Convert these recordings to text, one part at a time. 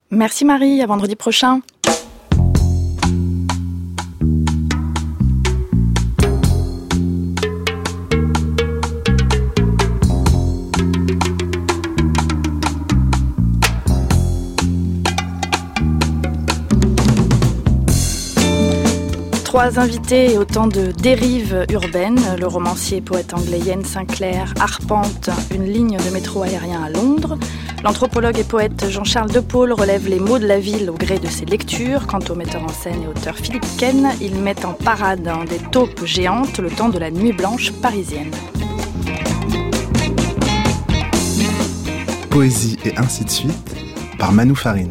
Merci Marie, à vendredi prochain. Trois invités et autant de dérives urbaines. Le romancier et poète anglais Ian Sinclair arpente une ligne de métro aérien à Londres. L'anthropologue et poète Jean-Charles De Paul relève les mots de la ville au gré de ses lectures. Quant au metteur en scène et auteur Philippe Ken, il met en parade des taupes géantes le temps de la nuit blanche parisienne. Poésie et ainsi de suite par Manou Farine.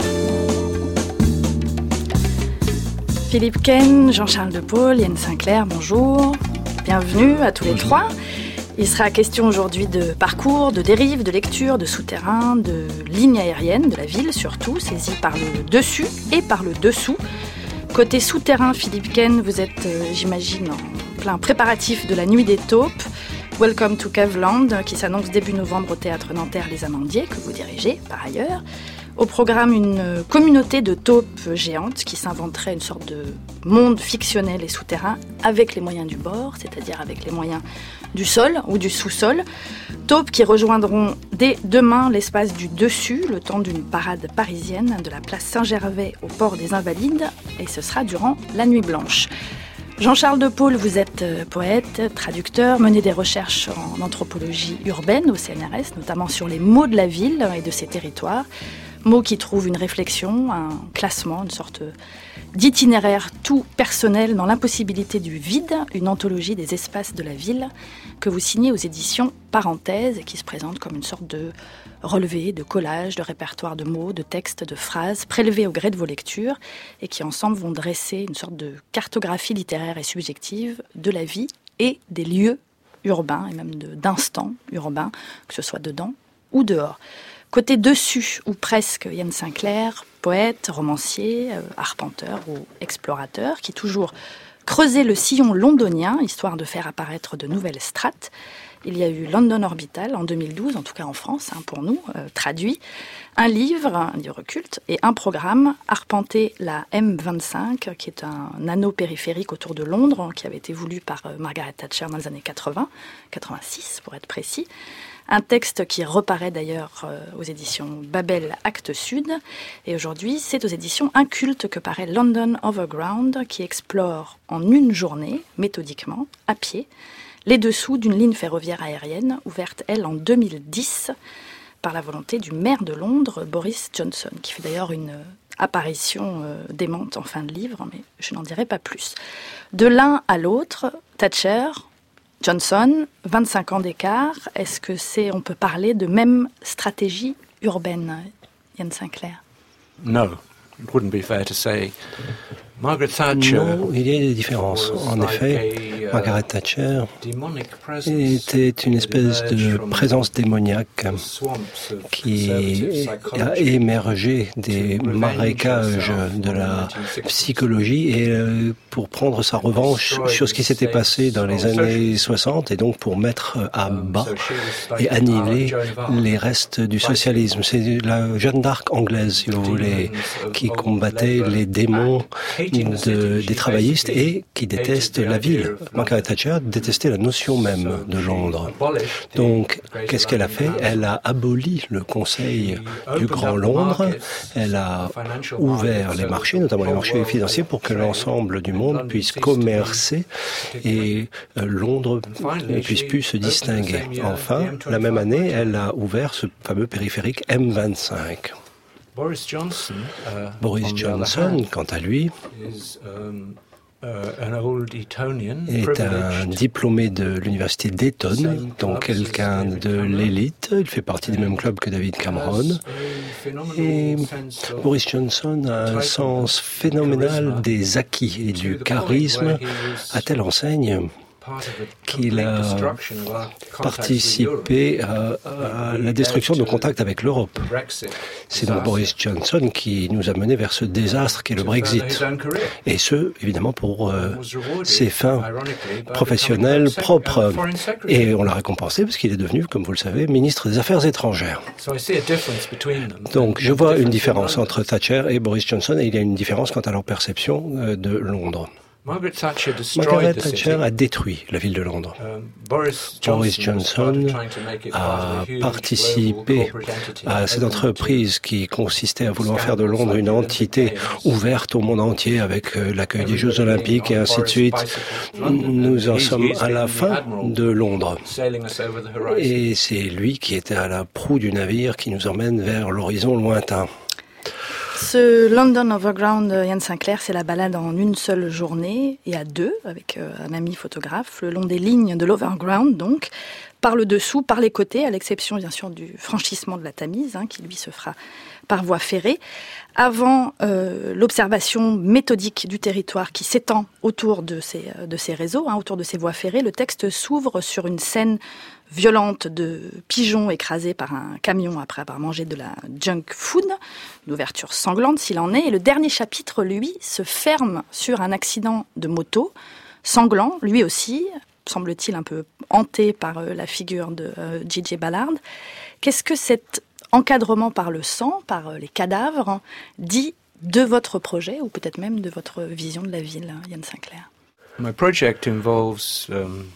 Philippe Ken, Jean-Charles De Paul, Ian Sinclair, bonjour. Bienvenue à tous les trois. Il sera question aujourd'hui de parcours, de dérives, de lecture, de souterrains, de lignes aériennes, de la ville surtout, saisie par le dessus et par le dessous. Côté souterrain, Philippe Ken, vous êtes, j'imagine, en plein préparatif de la Nuit des taupes. Welcome to Caveland, qui s'annonce début novembre au Théâtre Nanterre Les Amandiers, que vous dirigez par ailleurs. Au programme, une communauté de taupes géantes qui s'inventerait une sorte de monde fictionnel et souterrain avec les moyens du bord, c'est-à-dire avec les moyens du sol ou du sous-sol. Taupes qui rejoindront dès demain l'espace du dessus, le temps d'une parade parisienne de la place Saint-Gervais au port des Invalides, et ce sera durant la Nuit Blanche. Jean-Charles De Paul, vous êtes poète, traducteur, menez des recherches en anthropologie urbaine au CNRS, notamment sur les mots de la ville et de ses territoires. Mots qui trouvent une réflexion, un classement, une sorte d'itinéraire tout personnel dans l'impossibilité du vide, une anthologie des espaces de la ville que vous signez aux éditions Parenthèse et qui se présente comme une sorte de relevé, de collage, de répertoire de mots, de textes, de phrases prélevés au gré de vos lectures et qui ensemble vont dresser une sorte de cartographie littéraire et subjective de la vie et des lieux urbains et même d'instants urbains, que ce soit dedans ou dehors. Côté dessus, ou presque, Ian Sinclair, poète, romancier, arpenteur ou explorateur, qui toujours creusait le sillon londonien, histoire de faire apparaître de nouvelles strates. Il y a eu London Orbital en 2012, en tout cas en France, pour nous, traduit. Un livre culte, et un programme, Arpenter la M25, qui est un anneau périphérique autour de Londres, qui avait été voulu par Margaret Thatcher dans les années 80, 86 pour être précis. Un texte qui reparaît d'ailleurs aux éditions Babel Actes Sud. Et aujourd'hui, c'est aux éditions Inculte que paraît London Overground, qui explore en une journée, méthodiquement, à pied, les dessous d'une ligne ferroviaire aérienne, ouverte, elle, en 2010, par la volonté du maire de Londres, Boris Johnson, qui fait d'ailleurs une apparition démente en fin de livre, mais je n'en dirai pas plus. De l'un à l'autre, Thatcher, Johnson, 25 ans d'écart, est-ce que on peut parler de même stratégie urbaine, Ian Sinclair? No, it wouldn't be fair to say. Margaret Thatcher. Non, il y a des différences. En effet, Margaret Thatcher était une espèce de présence démoniaque qui a émergé des marécages de la psychologie et pour prendre sa revanche sur ce qui s'était passé dans les années 60 et donc pour mettre à bas et annihiler les restes du socialisme. C'est la Jeanne d'Arc anglaise, si vous voulez, qui combattait les démons des travaillistes et qui détestent la ville. Margaret Thatcher détestait la notion même de Londres. Donc, qu'est-ce qu'elle a fait? Elle a aboli le Conseil du Grand Londres, elle a ouvert les marchés, notamment les marchés financiers, pour que l'ensemble du monde puisse commercer et Londres ne puisse plus se distinguer. Enfin, la même année, elle a ouvert ce fameux périphérique M25. Boris Johnson, quant à lui, est un diplômé de l'université d'Eton, donc quelqu'un de l'élite. Il fait partie du même club que David Cameron. Et Boris Johnson a un sens phénoménal des acquis et du charisme, à telle enseigne qu'il a participé à la destruction de nos contacts avec l'Europe. C'est donc Boris Johnson qui nous a menés vers ce désastre qu'est le Brexit. Et ce, évidemment, pour ses fins professionnelles propres. Et on l'a récompensé parce qu'il est devenu, comme vous le savez, ministre des Affaires étrangères. Donc je vois une différence entre Thatcher et Boris Johnson, et il y a une différence quant à leur perception de Londres. Margaret Thatcher a détruit la ville de Londres. Boris Johnson a participé à cette entreprise qui consistait à vouloir faire de Londres une entité ouverte au monde entier avec l'accueil des Jeux Olympiques et ainsi de suite. Nous en sommes à la fin de Londres. Et c'est lui qui était à la proue du navire qui nous emmène vers l'horizon lointain. Ce London Overground, Ian Sinclair, c'est la balade en une seule journée et à deux, avec un ami photographe, le long des lignes de l'Overground, donc, par le dessous, par les côtés, à l'exception bien sûr du franchissement de la Tamise, qui lui se fera par voie ferrée, avant l'observation méthodique du territoire qui s'étend autour de ces réseaux, autour de ces voies ferrées. Le texte s'ouvre sur une scène violente de pigeons écrasés par un camion après avoir mangé de la junk food, une ouverture sanglante s'il en est. Et le dernier chapitre, lui, se ferme sur un accident de moto, sanglant, lui aussi, semble-t-il un peu hanté par la figure de J.J. Ballard. Qu'est-ce que cet encadrement par le sang, par les cadavres, dit de votre projet, ou peut-être même de votre vision de la ville, Ian Sinclair? My project involves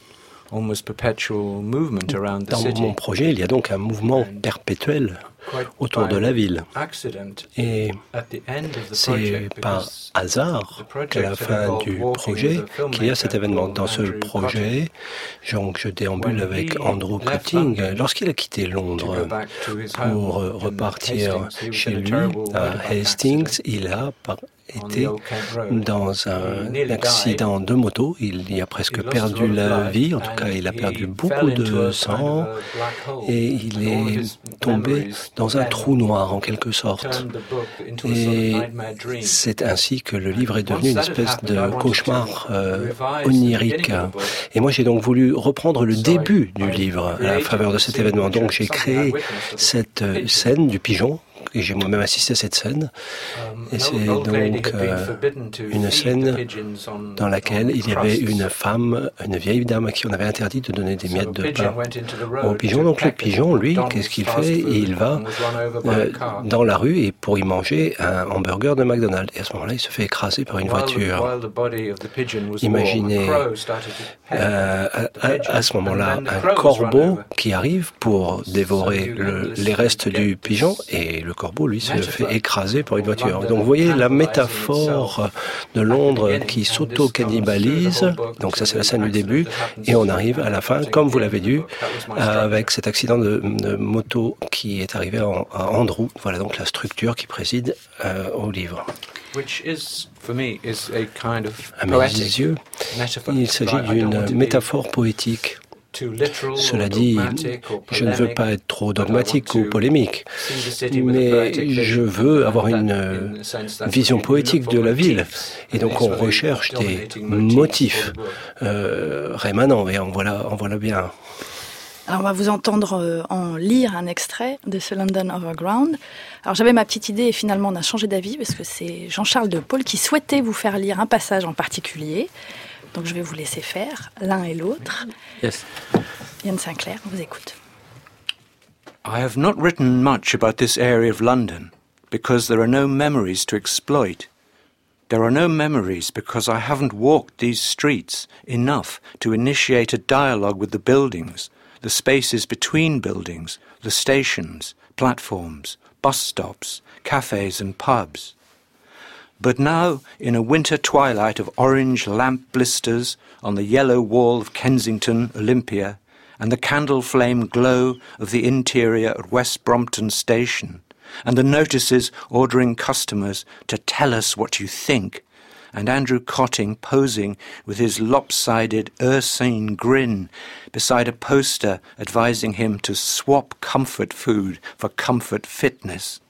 Dans mon projet, il y a donc un mouvement perpétuel autour de la ville. Et c'est par hasard qu'à la fin du projet, qu'il y a cet événement. Dans ce projet, je déambule avec Andrew Cutting. Lorsqu'il a quitté Londres pour repartir chez lui à Hastings, il a été dans un accident de moto. Il y a presque perdu la vie. En tout cas, il a perdu beaucoup de sang et il est tombé dans un trou noir en quelque sorte. Et c'est ainsi que le livre est devenu une espèce de cauchemar onirique. Et moi, j'ai donc voulu reprendre le début du livre à la faveur de cet événement. Donc, j'ai créé cette scène du pigeon. Et j'ai moi-même assisté à cette scène. Et c'est donc une scène dans laquelle il y avait une femme, une vieille dame à qui on avait interdit de donner des miettes de pain au pigeon. Donc le pigeon, lui, qu'est-ce qu'il fait? Il va dans la rue et pour y manger un hamburger de McDonald's. Et à ce moment-là, il se fait écraser par une voiture. Imaginez à ce moment-là un corbeau qui arrive pour dévorer les restes du pigeon et le corbeau, lui, se fait écraser par une voiture. Donc, vous voyez la métaphore de Londres qui s'auto-cannibalise. Donc, ça, c'est la scène du début. Et on arrive à la fin, comme vous l'avez dit, avec cet accident de moto qui est arrivé à Andrew. Voilà donc la structure qui préside au livre. À mes yeux, il s'agit d'une métaphore poétique. Cela dit, je ne veux pas être trop dogmatique ou polémique, mais je veux avoir une vision poétique de la ville. Et donc on recherche des motifs rémanents, et en voilà bien. Alors on va vous entendre en lire un extrait de ce London Overground. Alors j'avais ma petite idée et finalement on a changé d'avis parce que c'est Jean-Charles de Paul qui souhaitait vous faire lire un passage en particulier. Donc je vais vous laisser faire l'un et l'autre. Yes. Ian Sinclair, on vous écoute. I have not written much about this area of London because there are no memories to exploit. There are no memories because I haven't walked these streets enough to initiate a dialogue with the buildings, the spaces between buildings, the stations, platforms, bus stops, cafes and pubs. But now, in a winter twilight of orange lamp blisters on the yellow wall of Kensington, Olympia, and the candle flame glow of the interior at West Brompton Station, and the notices ordering customers to tell us what you think, and Andrew Cotting posing with his lopsided ursine grin beside a poster advising him to swap comfort food for comfort fitness.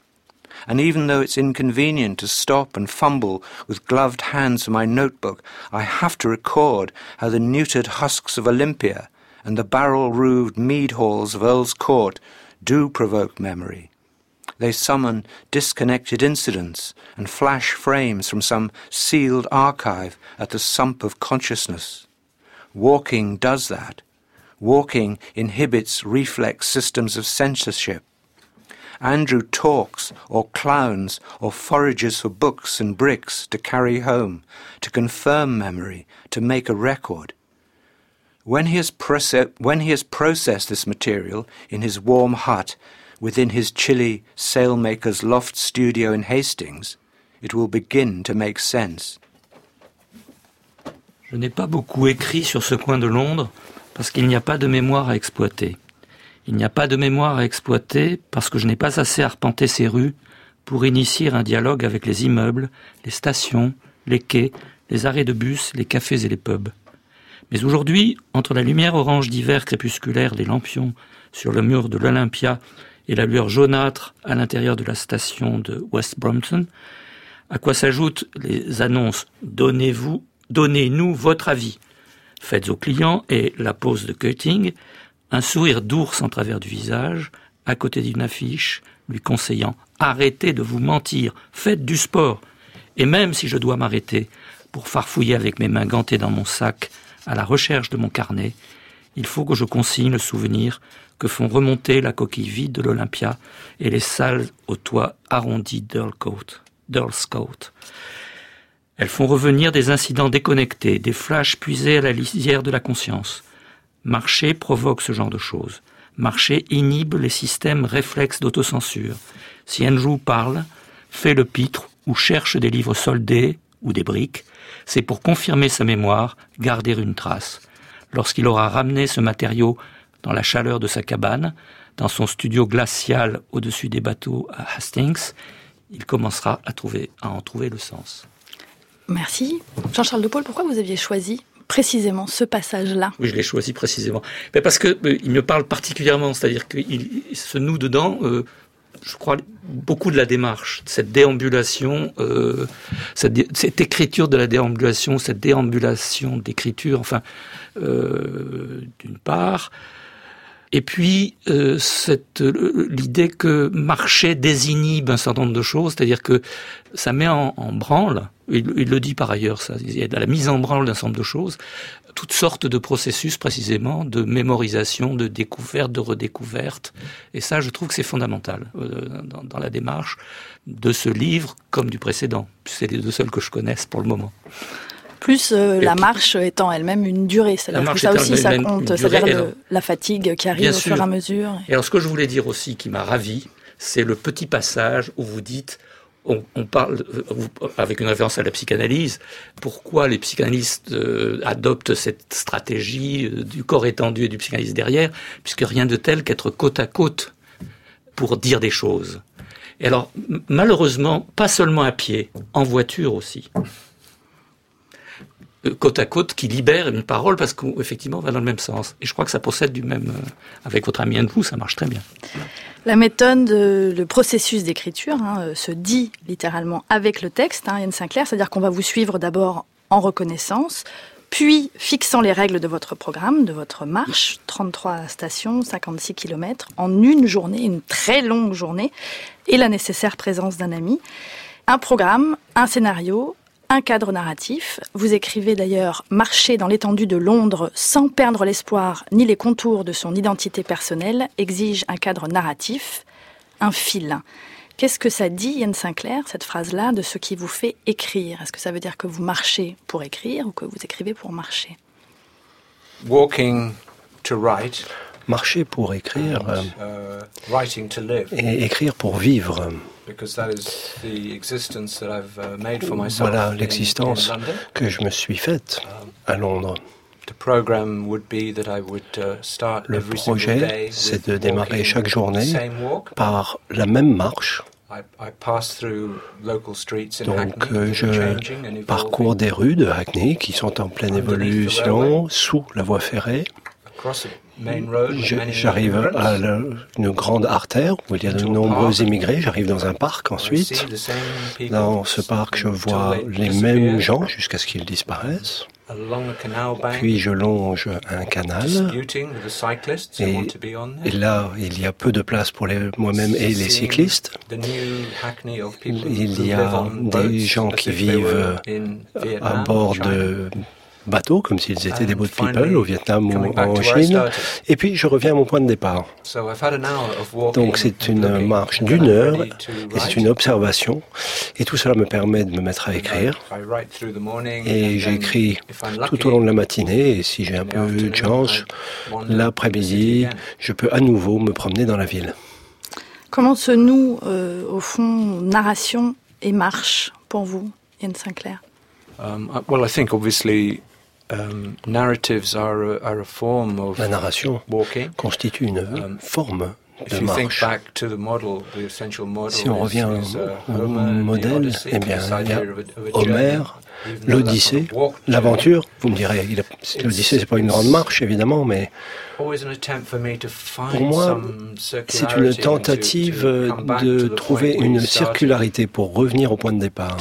And even though it's inconvenient to stop and fumble with gloved hands for my notebook, I have to record how the neutered husks of Olympia and the barrel-roofed mead halls of Earl's Court do provoke memory. They summon disconnected incidents and flash frames from some sealed archive at the sump of consciousness. Walking does that. Walking inhibits reflex systems of censorship. Andrew talks or clowns or forages for books and bricks to carry home, to confirm memory, to make a record. When he has processed this material in his warm hut within his chilly sailmaker's loft studio in Hastings, it will begin to make sense. Je n'ai pas beaucoup écrit sur ce coin de Londres parce qu'il n'y a pas de mémoire à exploiter. Il n'y a pas de mémoire à exploiter parce que je n'ai pas assez arpenté ces rues pour initier un dialogue avec les immeubles, les stations, les quais, les arrêts de bus, les cafés et les pubs. Mais aujourd'hui, entre la lumière orange d'hiver crépusculaire des lampions sur le mur de l'Olympia et la lueur jaunâtre à l'intérieur de la station de West Brompton, à quoi s'ajoutent les annonces « Donnez-nous votre avis » faites aux clients et la pose de cutting, un sourire d'ours en travers du visage, à côté d'une affiche lui conseillant « Arrêtez de vous mentir, faites du sport !» Et même si je dois m'arrêter pour farfouiller avec mes mains gantées dans mon sac à la recherche de mon carnet, il faut que je consigne le souvenir que font remonter la coquille vide de l'Olympia et les salles au toit arrondi d'Earl's Court. Elles font revenir des incidents déconnectés, des flashs puisés à la lisière de la conscience. Marcher provoque ce genre de choses. Marcher inhibe les systèmes réflexes d'autocensure. Si Andrew parle, fait le pitre ou cherche des livres soldés ou des briques, c'est pour confirmer sa mémoire, garder une trace. Lorsqu'il aura ramené ce matériau dans la chaleur de sa cabane, dans son studio glacial au-dessus des bateaux à Hastings, il commencera à en trouver le sens. Merci. Jean-Charles de Paul, pourquoi vous aviez choisi précisément ce passage-là ? Oui, je l'ai choisi précisément. Mais parce que il me parle particulièrement, c'est-à-dire qu'il se noue dedans, je crois, beaucoup de la démarche, cette déambulation, cette écriture de la déambulation, cette déambulation d'écriture, enfin, d'une part. Et puis, l'idée que marcher désinhibe un certain nombre de choses, c'est-à-dire que ça met en branle, il le dit par ailleurs, ça, il y a de la mise en branle d'un certain nombre de choses, toutes sortes de processus précisément, de mémorisation, de découverte, de redécouverte. Et ça, je trouve que c'est fondamental dans la démarche de ce livre comme du précédent. C'est les deux seuls que je connaisse pour le moment. Plus la marche étant elle-même une durée, c'est-à-dire que ça aussi ça compte, c'est-à-dire la fatigue qui arrive au fur et à mesure. Et alors ce que je voulais dire aussi qui m'a ravi, c'est le petit passage où vous dites, on parle avec une référence à la psychanalyse, pourquoi les psychanalystes adoptent cette stratégie du corps étendu et du psychanalyste derrière, puisque rien de tel qu'être côte à côte pour dire des choses. Et alors malheureusement, pas seulement à pied, en voiture aussi. Côte à côte, qui libère une parole parce qu'effectivement on va dans le même sens. Et je crois que ça procède du même... avec votre ami Andrew, ça marche très bien. La méthode, le processus d'écriture se dit littéralement avec le texte, Yann Sinclair, c'est-à-dire qu'on va vous suivre d'abord en reconnaissance, puis fixant les règles de votre programme, de votre marche, 33 stations, 56 km, en une journée, une très longue journée, et la nécessaire présence d'un ami. Un programme, un scénario, un cadre narratif. Vous écrivez d'ailleurs « Marcher dans l'étendue de Londres sans perdre l'espoir ni les contours de son identité personnelle exige un cadre narratif, un fil ». Qu'est-ce que ça dit, Yann Sinclair, cette phrase-là, de ce qui vous fait écrire ? Est-ce que ça veut dire que vous marchez pour écrire ou que vous écrivez pour marcher ? Walking to write. Marcher pour écrire Writing to live. Et écrire pour vivre. Voilà l'existence que je me suis faite à Londres. Le projet, c'est de démarrer chaque journée par la même marche. Donc je parcours des rues de Hackney qui sont en pleine évolution sous la voie ferrée. J'arrive à une grande artère où il y a de nombreux immigrés. J'arrive dans un parc ensuite. Dans ce parc, je vois les mêmes gens jusqu'à ce qu'ils disparaissent. Puis je longe un canal et là, il y a peu de place pour moi-même et les cyclistes. Il y a des gens qui vivent à bord de bateaux, comme s'ils étaient des boat people au Vietnam ou en Chine. Et puis, je reviens à mon point de départ. Donc, c'est une marche d'1 heure et c'est une observation. Et tout cela me permet de me mettre à écrire. Et j'écris tout au long de la matinée. Et si j'ai un peu de chance, l'après-midi, je peux à nouveau me promener dans la ville. Comment se noue, au fond, narration et marche pour vous, Ian Sinclair? Well, I think obviously narratives are a form of la narration walking. Constitue une forme de marche. Si on revient au modèle, eh bien, il y a Homère, l'Odyssée, l'aventure. Vous me direz, l'Odyssée, c'est pas une grande marche, évidemment, mais pour moi, c'est une tentative de trouver une circularité pour revenir au point de départ,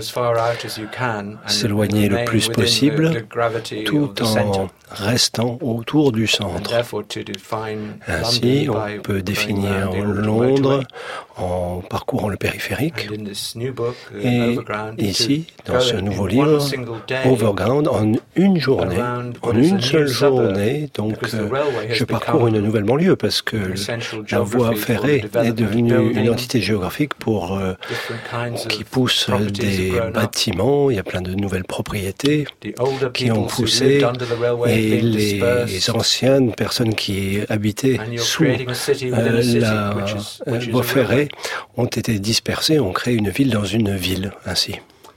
s'éloigner le plus possible, tout en restant autour du centre. Ainsi, on peut définir Londres en parcourant le périphérique. Et ici, dans ce nouveau livre, Overground, en une journée, en une seule journée, donc je parcours une nouvelle banlieue parce que la voie ferrée est devenue une entité géographique qui pousse des bâtiments. Il y a plein de nouvelles propriétés qui ont poussé et les anciennes personnes qui habitaient sous la voie ferrée ont été dispersées, ont créé une ville dans une ville ainsi.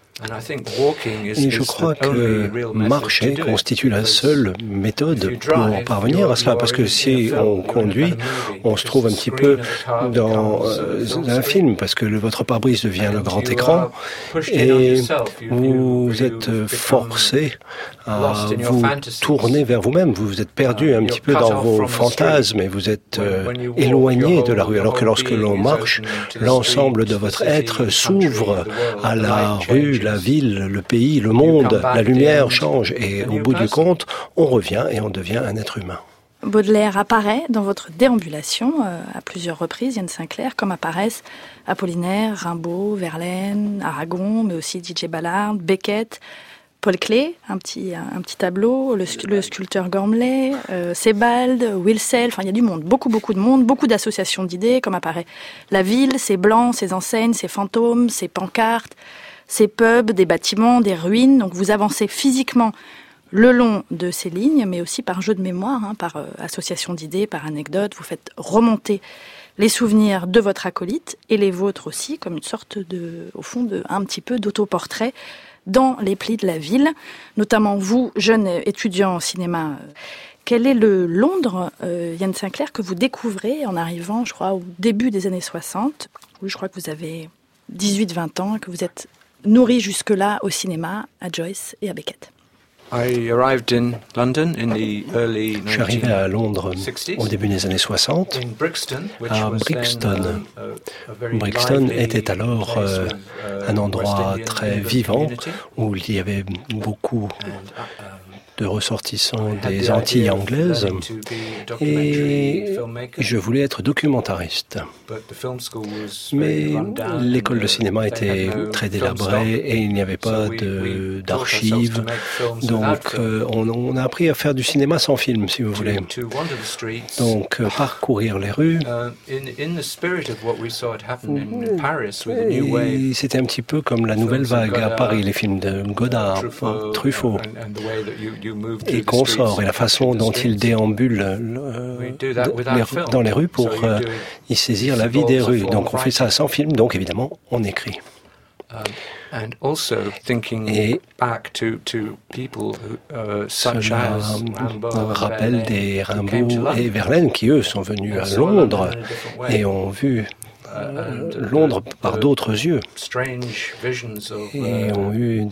Et je crois que marcher constitue la seule méthode pour parvenir à cela, parce que si on conduit, on se trouve un petit peu dans un film, parce que votre pare-brise devient le grand écran, et vous êtes forcé à vous tourner vers vous-même. Vous êtes perdu un petit peu dans vos fantasmes et vous êtes éloigné de la rue, alors que lorsque l'on marche, l'ensemble de votre être s'ouvre à la rue, la ville, le pays, le monde, la lumière change et au bout du compte, on revient et on devient un être humain. Baudelaire apparaît dans votre déambulation à plusieurs reprises, Ian Sinclair, comme apparaissent Apollinaire, Rimbaud, Verlaine, Aragon, mais aussi DJ Ballard, Beckett, Paul Klee, un petit tableau, le sculpteur Gormley, Sebald, Wilsel, enfin il y a du monde, beaucoup de monde, beaucoup d'associations d'idées, comme apparaît la ville, ses blancs, ses enseignes, ses fantômes, ses pancartes, ces pubs, des bâtiments, des ruines. Donc vous avancez physiquement le long de ces lignes, mais aussi par jeu de mémoire, par association d'idées, par anecdote. Vous faites remonter les souvenirs de votre acolyte et les vôtres aussi, comme une sorte un petit peu d'autoportrait dans les plis de la ville. Notamment vous, jeune étudiant en cinéma. Quel est le Londres, Ian Sinclair, que vous découvrez en arrivant, je crois, au début des années 60, où je crois que vous avez 18-20 ans, que vous êtes nourri jusque-là au cinéma, à Joyce et à Beckett. Je suis arrivé à Londres au début des années 60, à Brixton. Brixton était alors un endroit très vivant où il y avait beaucoup de ressortissants des Antilles anglaises et je voulais être documentariste. Mais l'école de cinéma était très délabrée et il n'y avait pas d'archives. Donc on a appris à faire du cinéma sans film, si vous voulez. Donc parcourir les rues. Et c'était un petit peu comme la nouvelle vague à Paris, les films de Godard, Truffaut et consorts, et la façon dont ils déambulent dans les rues pour y saisir la vie des rues. Donc on fait ça sans film, donc évidemment on écrit. Et cela rappelle des Rimbaud et Verlaine qui eux sont venus à Londres et ont vu Londres par d'autres yeux. Et ont eu...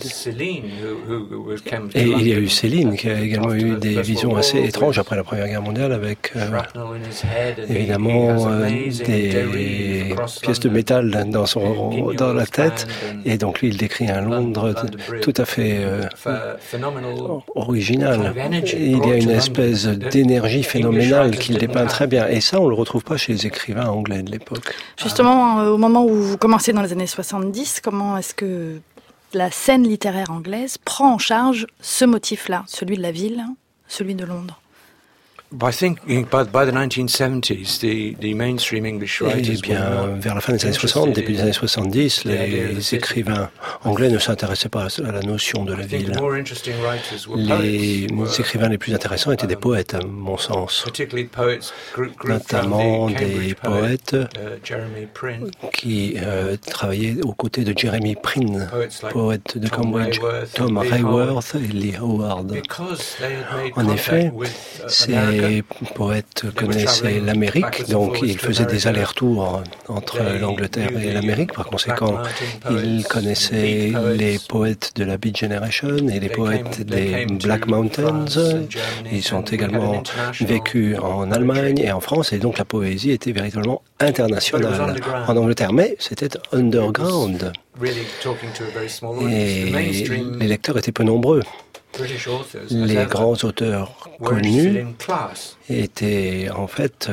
Et il y a eu Céline qui a également eu des visions assez étranges après la Première Guerre mondiale avec évidemment des pièces de métal dans la tête. Et donc lui, il décrit un Londres tout à fait original. Il y a une espèce d'énergie phénoménale qu'il dépeint très bien. Et ça, on ne le retrouve pas chez les écrivains anglais de l'époque. Justement, au moment où vous commencez dans les années 70, comment est-ce que la scène littéraire anglaise prend en charge ce motif-là, celui de la ville, celui de Londres? I think by the 1970s, the mainstream English writers vers la fin des années 60, début des années 70, les écrivains anglais ne s'intéressaient pas à la notion de la ville. Les écrivains les plus intéressants étaient des poètes, à mon sens. Notamment des poètes qui travaillaient aux côtés de Jeremy Prynne, poète de Cambridge, Tom Raworth et Lee Howard. En effet, les poètes connaissaient l'Amérique, donc ils faisaient des allers-retours entre l'Angleterre et l'Amérique. Par conséquent, ils connaissaient les poètes de la Beat Generation et les poètes des Black Mountains. Ils ont également vécu en Allemagne et en France, et donc la poésie était véritablement internationale en Angleterre. Mais c'était underground. Et les lecteurs étaient peu nombreux. Les grands auteurs connus étaient en fait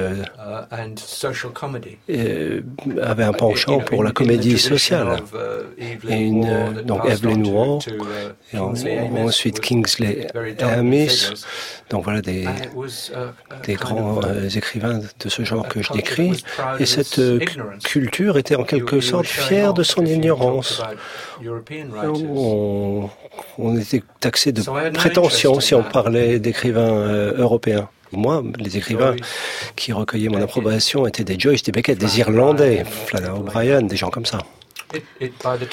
avaient un penchant pour la comédie sociale. Et donc Evelyn Waugh, et ensuite Kingsley Amis. Donc voilà des grands écrivains de ce genre que je décris. Et cette culture était en quelque sorte fière de son ignorance. On était taxé de prétention si on parlait d'écrivains européens. Moi, les écrivains qui recueillaient mon approbation étaient des Joyce, des Beckett, des Irlandais, Flannery O'Brien, des gens comme ça. Et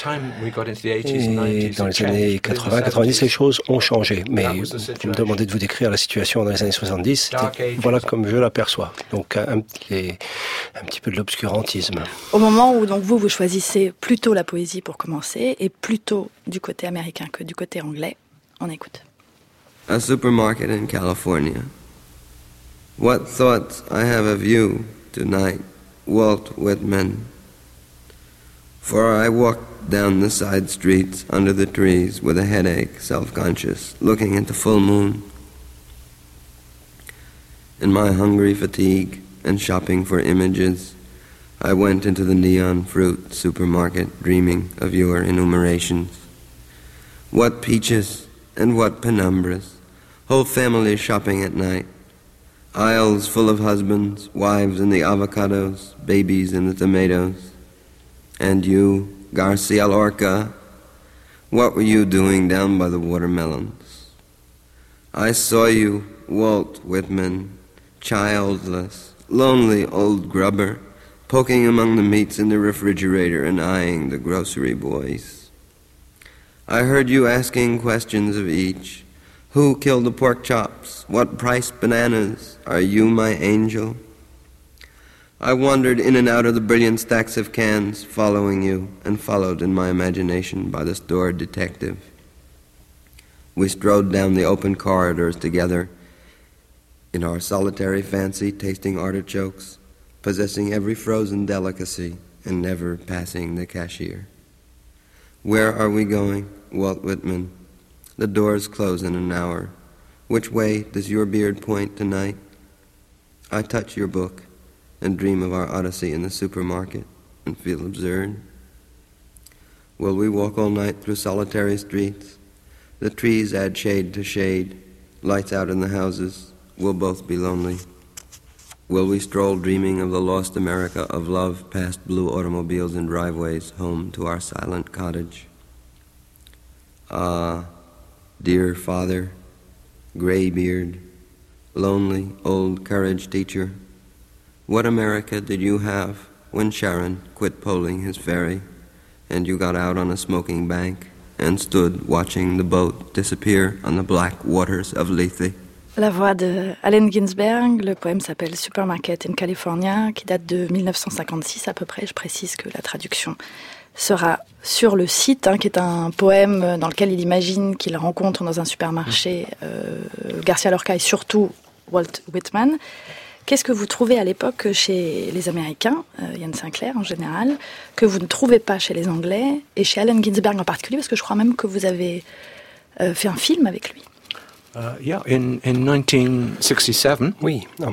dans les années 80-90, les choses ont changé. Mais vous me demandez de vous décrire la situation dans les années 70, voilà comme je l'aperçois. Donc un petit peu de l'obscurantisme. Au moment où donc vous choisissez plutôt la poésie pour commencer, et plutôt du côté américain que du côté anglais, on écoute. A supermarket in California. What thoughts I have of you tonight, Walt Whitman. For I walked down the side streets under the trees with a headache, self-conscious, looking at the full moon. In my hungry fatigue and shopping for images, I went into the neon fruit supermarket dreaming of your enumerations. What peaches and what penumbras, whole families shopping at night. Aisles full of husbands, wives in the avocados, babies in the tomatoes. And you, Garcia Lorca, what were you doing down by the watermelons? I saw you, Walt Whitman, childless, lonely old grubber, poking among the meats in the refrigerator and eyeing the grocery boys. I heard you asking questions of each. Who killed the pork chops? What price bananas? Are you my angel? I wandered in and out of the brilliant stacks of cans, following you, and followed in my imagination by the store detective. We strode down the open corridors together, in our solitary fancy, tasting artichokes, possessing every frozen delicacy, and never passing the cashier. Where are we going, Walt Whitman? The doors close in an hour. Which way does your beard point tonight? I touch your book and dream of our odyssey in the supermarket and feel absurd. Will we walk all night through solitary streets? The trees add shade to shade, lights out in the houses. We'll both be lonely. Will we stroll dreaming of the lost America of love past blue automobiles and driveways home to our silent cottage? Ah, dear father, graybeard, lonely old courage teacher, what America did you have when Sharon quit poling his ferry and you got out on a smoking bank and stood watching the boat disappear on the black waters of Lethe? La voix de Allen Ginsberg, le poème s'appelle Supermarket in California, qui date de 1956 à peu près. Je précise que la traduction sera sur le site, qui est un poème dans lequel il imagine qu'il rencontre dans un supermarché Garcia Lorca et surtout Walt Whitman. Qu'est-ce que vous trouvez à l'époque chez les Américains, Yann Sinclair en général, que vous ne trouvez pas chez les Anglais et chez Allen Ginsberg en particulier, parce que je crois même que vous avez fait un film avec lui. In 1967. Oui, en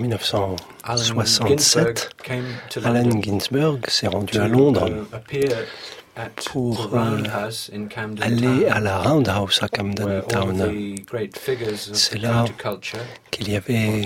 1967, Allen Ginsberg s'est rendu à Londres pour aller à la Roundhouse à Camden Town. C'est là qu'il y avait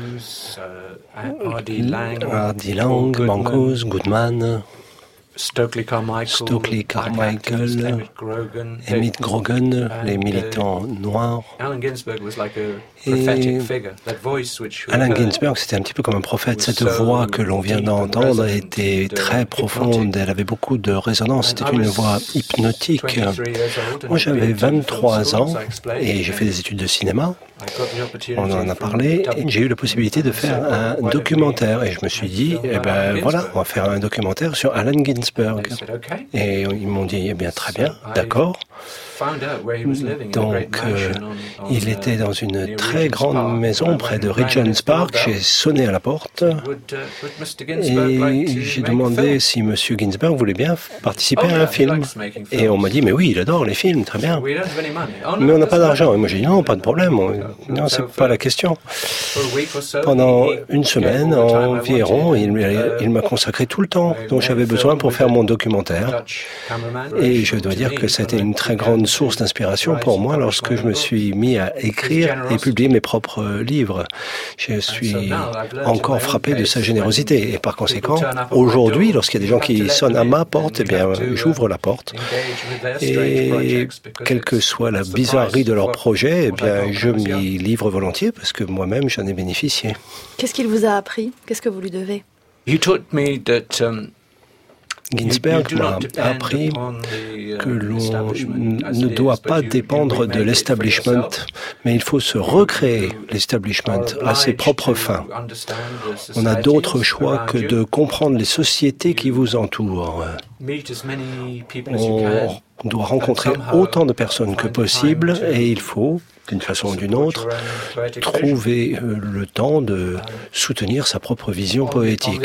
Hardy Lang, Mankus, Goodman, Stokely Carmichael, Emmett Grogan, les militants noirs. Et Allen Ginsberg, c'était un petit peu comme un prophète. Cette voix que l'on vient d'entendre était très profonde, elle avait beaucoup de résonance, c'était une voix hypnotique. Moi, j'avais 23 ans et j'ai fait des études de cinéma. On en a parlé et j'ai eu la possibilité de faire un documentaire et je me suis dit, voilà, on va faire un documentaire sur Allen Ginsberg. Et ils m'ont dit, très bien, d'accord. Donc, il était dans une très grande maison près de Regent's Park. J'ai sonné à la porte et j'ai demandé si M. Ginsberg voulait bien participer à un film. Et on m'a dit, mais oui, il adore les films, très bien. Mais on n'a pas d'argent. Et moi, j'ai dit, non, pas de problème. Non, c'est pas la question. Pendant une semaine environ, il m'a consacré tout le temps dont j'avais besoin pour faire mon documentaire. Et je dois dire que c'était une très grande source d'inspiration pour moi lorsque je me suis mis à écrire et publier mes propres livres. Je suis encore frappé de sa générosité et par conséquent, aujourd'hui, lorsqu'il y a des gens qui sonnent à ma porte, j'ouvre la porte et quelle que soit la bizarrerie de leur projet, je m'y livre volontiers parce que moi-même j'en ai bénéficié. Qu'est-ce qu'il vous a appris? Qu'est-ce que vous lui devez? Ginsberg m'a appris que l'on ne doit pas dépendre de l'establishment, mais il faut se recréer l'establishment à ses propres fins. On a d'autres choix que de comprendre les sociétés qui vous entourent. On doit rencontrer autant de personnes que possible et il faut, d'une façon ou d'une autre, trouver le temps de soutenir sa propre vision poétique.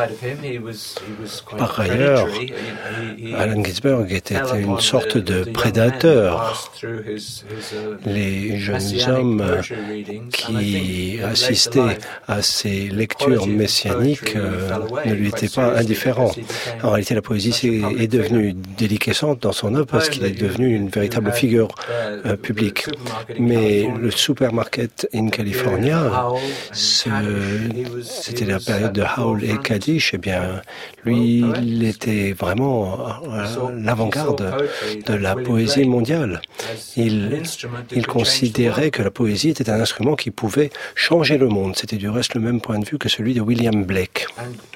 Par ailleurs, Allen Ginsberg était une sorte de prédateur. Les jeunes hommes qui assistaient à ses lectures messianiques ne lui étaient pas indifférents. En réalité, la poésie est devenue déliquescente dans son œuvre parce qu'il est devenu une véritable figure publique. Mais le Supermarket in California, c'était la période de Howl et Kaddish. Lui, il était vraiment à l'avant-garde de la poésie mondiale. Il considérait que la poésie était un instrument qui pouvait changer le monde. C'était du reste le même point de vue que celui de William Blake.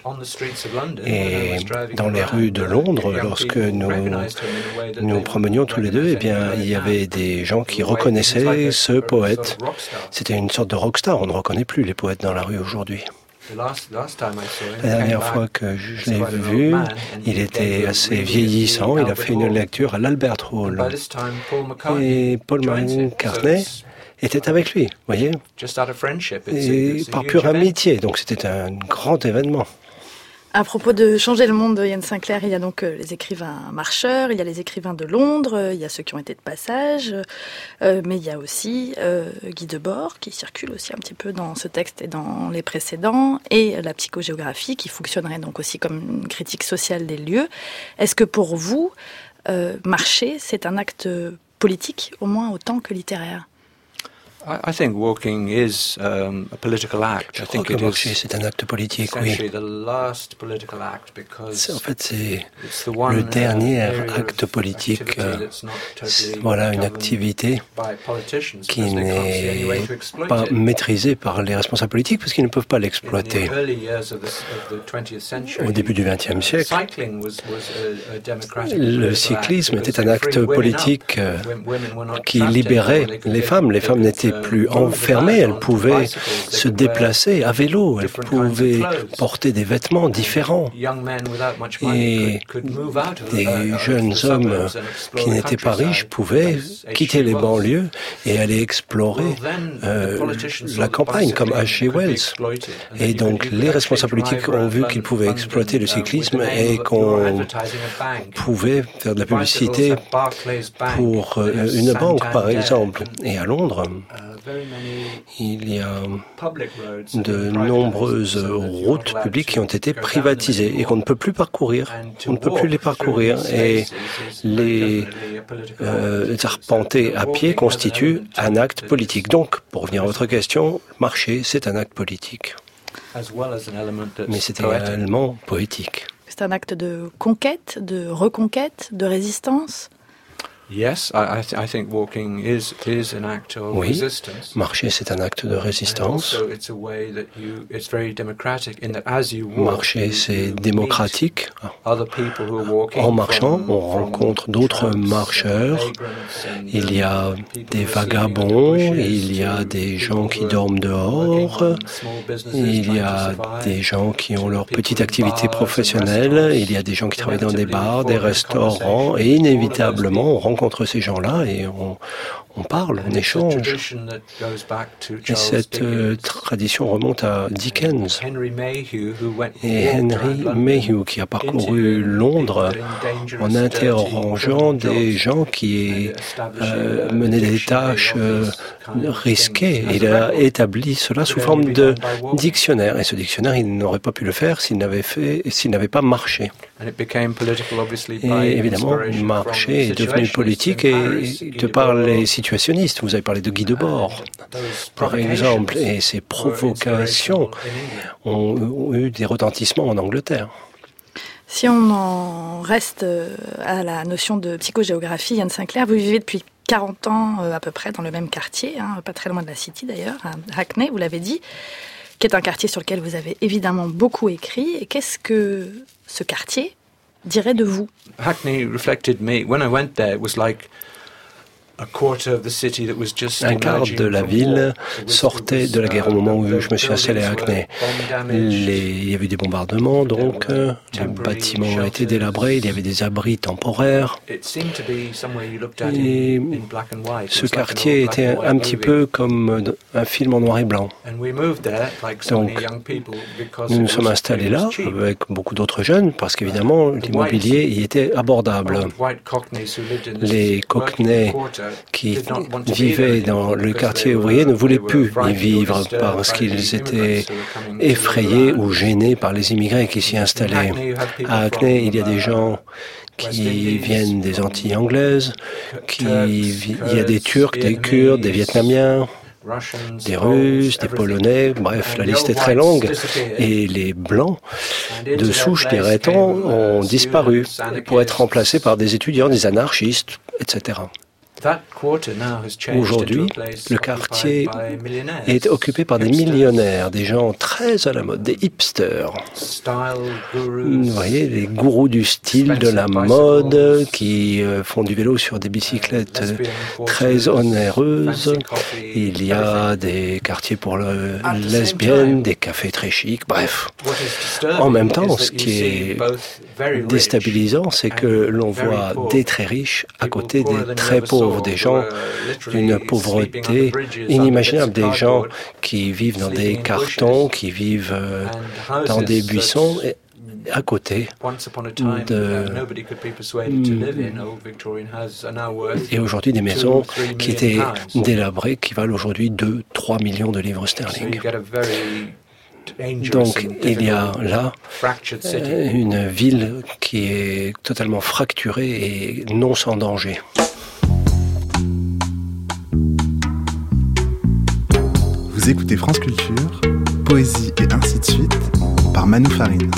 Et dans les rues de Londres, lorsque nous promenions tous les deux, il y avait des gens qui reconnaissaient ce poète. C'était une sorte de rockstar. On ne reconnaît plus les poètes dans la rue aujourd'hui. La dernière fois que je l'ai vu, il était assez vieillissant. Il a fait une lecture à l'Albert Hall. Et Paul McCartney était avec lui, voyez, et par pure amitié. Donc c'était un grand événement. À propos de changer le monde de Yann Sinclair, il y a donc les écrivains marcheurs, il y a les écrivains de Londres, il y a ceux qui ont été de passage, mais il y a aussi Guy Debord qui circule aussi un petit peu dans ce texte et dans les précédents, et la psychogéographie qui fonctionnerait donc aussi comme une critique sociale des lieux. Est-ce que pour vous, marcher, c'est un acte politique au moins autant que littéraire? I think walking is a political act. Je crois que marcher, c'est un acte politique, oui. En fait, c'est le dernier acte politique. Voilà, une activité qui n'est pas maîtrisée par les responsables politiques parce qu'ils ne peuvent pas l'exploiter. Au début du XXe siècle, le cyclisme était un acte politique qui libérait les femmes. Les femmes n'étaient plus enfermées, elles pouvaient se déplacer à vélo, elles pouvaient porter des vêtements différents. Et des jeunes hommes qui n'étaient pas riches pouvaient quitter les banlieues et aller explorer la campagne, comme H.G. Wells. Et donc, les responsables politiques ont vu qu'ils pouvaient exploiter le cyclisme et qu'on pouvait faire de la publicité pour une banque, par exemple. Et à Londres, il y a de nombreuses routes publiques qui ont été privatisées et qu'on ne peut plus parcourir. On ne peut plus les parcourir. Et les arpenter à pied constitue un acte politique. Donc, pour revenir à votre question, marcher, c'est un acte politique. Mais c'est également poétique. C'est un acte de conquête, de reconquête, de résistance. Yes, I think walking is an act of resistance. Marcher, c'est un acte de résistance. Marcher, c'est démocratique. En marchant, on rencontre d'autres marcheurs. Il y a des vagabonds, il y a des gens qui dorment dehors, il y a des gens qui ont leur petite activité professionnelle, il y a des gens qui travaillent dans des bars, des restaurants, et inévitablement, on rencontre ces gens-là et on parle, on échange. Et cette tradition remonte à Dickens. Et Henry Mayhew, qui a parcouru Londres en interrogeant des gens qui menaient des tâches risquées. Il a établi cela sous forme de dictionnaire. Et ce dictionnaire, il n'aurait pas pu le faire s'il n'avait pas marché. Et évidemment, marcher est devenu politique et de par les situationnistes. Vous avez parlé de Guy Debord, par exemple, et ces provocations ont eu des retentissements en Angleterre. Si on en reste à la notion de psychogéographie, Yann Sinclair, vous vivez depuis 40 ans à peu près dans le même quartier, pas très loin de la City d'ailleurs, à Hackney, vous l'avez dit, qui est un quartier sur lequel vous avez évidemment beaucoup écrit. Et qu'est-ce que ce quartier dirait de vous? Hackney reflected me. When I went there, it was like un quart de la ville sortait de la guerre au moment où je me suis installé à Hackney. Il y avait des bombardements, donc les bâtiments ont été délabrés, il y avait des abris temporaires. Et ce quartier était un petit peu comme un film en noir et blanc. Donc, nous nous sommes installés là avec beaucoup d'autres jeunes parce qu'évidemment, l'immobilier y était abordable. Les Cockneys qui vivaient dans le quartier ouvrier ne voulaient plus y vivre parce qu'ils étaient effrayés ou gênés par les immigrés qui s'y installaient. À Hackney, il y a des gens qui viennent des Antilles anglaises, il y a des Turcs, des Kurdes, des Vietnamiens, des Russes, des Polonais, bref, la liste est très longue. Et les Blancs de souche, dirait-on, ont disparu pour être remplacés par des étudiants, des anarchistes, etc. Aujourd'hui, le quartier est occupé par des millionnaires, des gens très à la mode, des hipsters. Vous voyez, les gourous du style, de la mode, qui font du vélo sur des bicyclettes très onéreuses. Il y a des quartiers pour les lesbiennes, des cafés très chics, bref. En même temps, ce qui est déstabilisant, c'est que l'on voit des très riches à côté des très pauvres, des gens d'une pauvreté inimaginable, des gens qui vivent dans des cartons, qui vivent dans des buissons, à côté et aujourd'hui des maisons qui étaient délabrées, qui valent aujourd'hui 2-3 millions de livres sterling. Donc il y a là une ville qui est totalement fracturée et non sans danger. Vous écoutez France Culture, Poésie et ainsi de suite, par Manu Farine.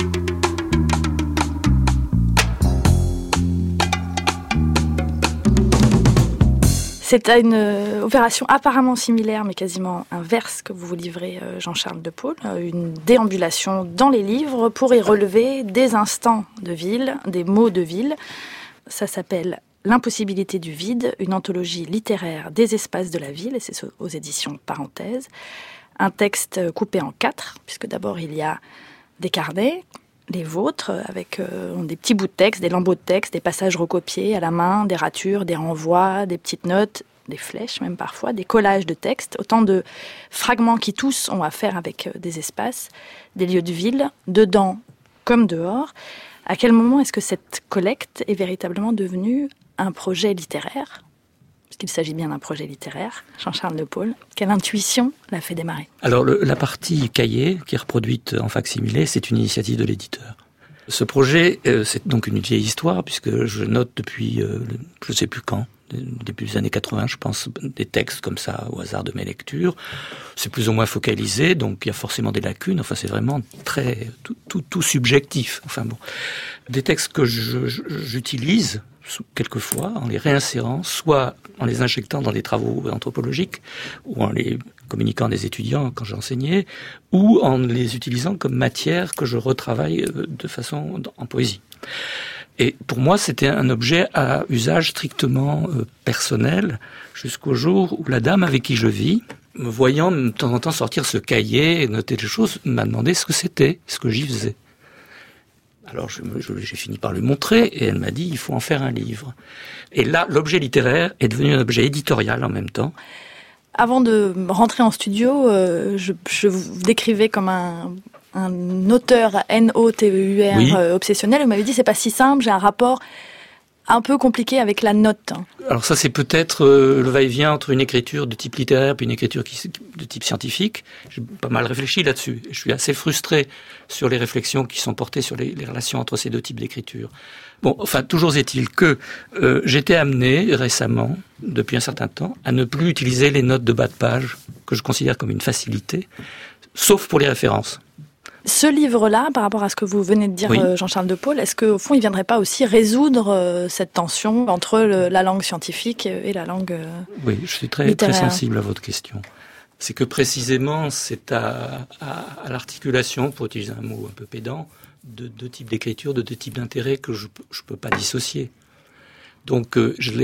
C'est une opération apparemment similaire, mais quasiment inverse que vous vous livrez, Jean-Charles de Paul. Une déambulation dans les livres pour y relever des instants de ville, des mots de ville. Ça s'appelle L'impossibilité du vide, une anthologie littéraire des espaces de la ville, et c'est aux éditions Parenthèses. Un texte coupé en 4, puisque d'abord il y a des carnets, les vôtres, avec des petits bouts de texte, des lambeaux de texte, des passages recopiés à la main, des ratures, des renvois, des petites notes, des flèches même parfois, des collages de textes, autant de fragments qui tous ont à faire avec des espaces, des lieux de ville, dedans comme dehors. À quel moment est-ce que cette collecte est véritablement devenue un projet littéraire ? Parce qu'il s'agit bien d'un projet littéraire, Jean-Charles de Paul. Quelle intuition l'a fait démarrer ? Alors, la partie cahier, qui est reproduite en facsimilé, c'est une initiative de l'éditeur. Ce projet, c'est donc une vieille histoire, puisque je note depuis, je ne sais plus quand, début des années 80, je pense, des textes comme ça au hasard de mes lectures. C'est plus ou moins focalisé, donc il y a forcément des lacunes. Enfin, c'est vraiment très tout subjectif. Enfin bon, des textes que j'utilise quelquefois en les réinsérant, soit en les injectant dans des travaux anthropologiques, ou en les communiquant à des étudiants quand j'enseignais, ou en les utilisant comme matière que je retravaille de façon en poésie. Et pour moi, c'était un objet à usage strictement personnel, jusqu'au jour où la dame avec qui je vis, me voyant de temps en temps sortir ce cahier et noter des choses, m'a demandé ce que c'était, ce que j'y faisais. Alors j'ai fini par lui montrer et elle m'a dit il faut en faire un livre. Et là, l'objet littéraire est devenu un objet éditorial en même temps. Avant de rentrer en studio, je vous décrivais comme un auteur NOTEUR oui. Obsessionnel. Vous m'avez dit c'est pas si simple, j'ai un rapport un peu compliqué avec la note. Alors ça, c'est peut-être le va-et-vient entre une écriture de type littéraire puis une écriture de type scientifique. J'ai pas mal réfléchi là-dessus. Je suis assez frustré sur les réflexions qui sont portées sur les relations entre ces deux types d'écriture. Bon, enfin, toujours est-il que j'étais amené récemment, depuis un certain temps, à ne plus utiliser les notes de bas de page, que je considère comme une facilité, sauf pour les références. Ce livre-là, par rapport à ce que vous venez de dire, oui. Jean-Charles de Paul, est-ce qu'au fond, il ne viendrait pas aussi résoudre cette tension entre la langue scientifique et la langue Oui, je suis très sensible à votre question. C'est que précisément, c'est à l'articulation, pour utiliser un mot un peu pédant, de deux types d'écriture, de deux types d'intérêts que je ne peux pas dissocier. Donc,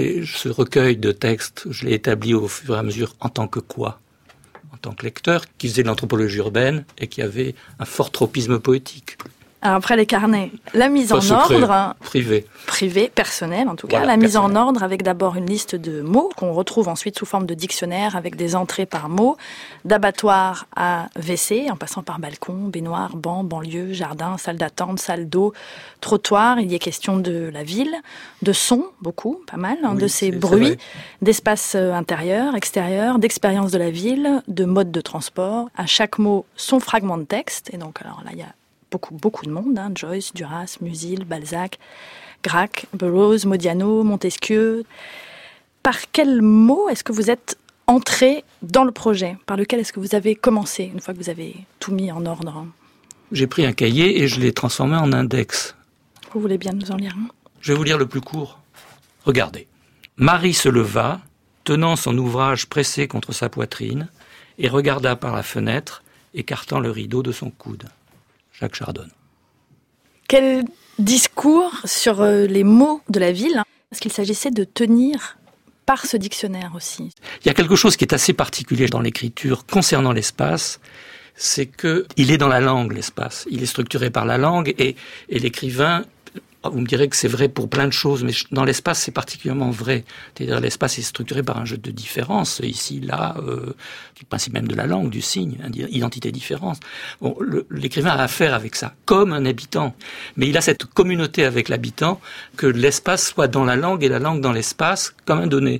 ce recueil de textes, je l'ai établi au fur et à mesure en tant que quoi ? En tant que lecteur, qui faisait de l'anthropologie urbaine et qui avait un fort tropisme poétique. Alors après les carnets, la mise en ordre... Privé, personnelle en tout cas. Voilà, la mise en ordre avec d'abord une liste de mots qu'on retrouve ensuite sous forme de dictionnaire avec des entrées par mots, d'abattoir à WC, en passant par balcon, baignoire, banc, banlieue, jardin, salle d'attente, salle d'eau, trottoir. Il y est question de la ville, de sons, beaucoup, pas mal, oui, de ces bruits, d'espaces intérieurs, extérieurs, d'expériences de la ville, de modes de transport. À chaque mot, son fragment de texte. Et donc alors là, il y a beaucoup de monde, Joyce, Duras, Musil, Balzac, Gracq, Burroughs, Modiano, Montesquieu. Par quel mot est-ce que vous êtes entré dans le projet ? Par lequel est-ce que vous avez commencé, une fois que vous avez tout mis en ordre ? J'ai pris un cahier et je l'ai transformé en index. Vous voulez bien nous en lire un ? Je vais vous lire le plus court. Regardez. Marie se leva, tenant son ouvrage pressé contre sa poitrine, et regarda par la fenêtre, écartant le rideau de son coude. Jacques Chardon. Quel discours sur les mots de la ville, parce qu'il s'agissait de tenir par ce dictionnaire aussi. Il y a quelque chose qui est assez particulier dans l'écriture concernant l'espace, c'est qu'il est dans la langue, l'espace. Il est structuré par la langue et l'écrivain, vous me direz que c'est vrai pour plein de choses, mais dans l'espace, c'est particulièrement vrai. C'est-à-dire l'espace est structuré par un jeu de différences, ici, là, le principe même de la langue, du signe, identité-différence. Bon, l'écrivain a affaire avec ça, comme un habitant. Mais il a cette communauté avec l'habitant, que l'espace soit dans la langue et la langue dans l'espace, comme un donné.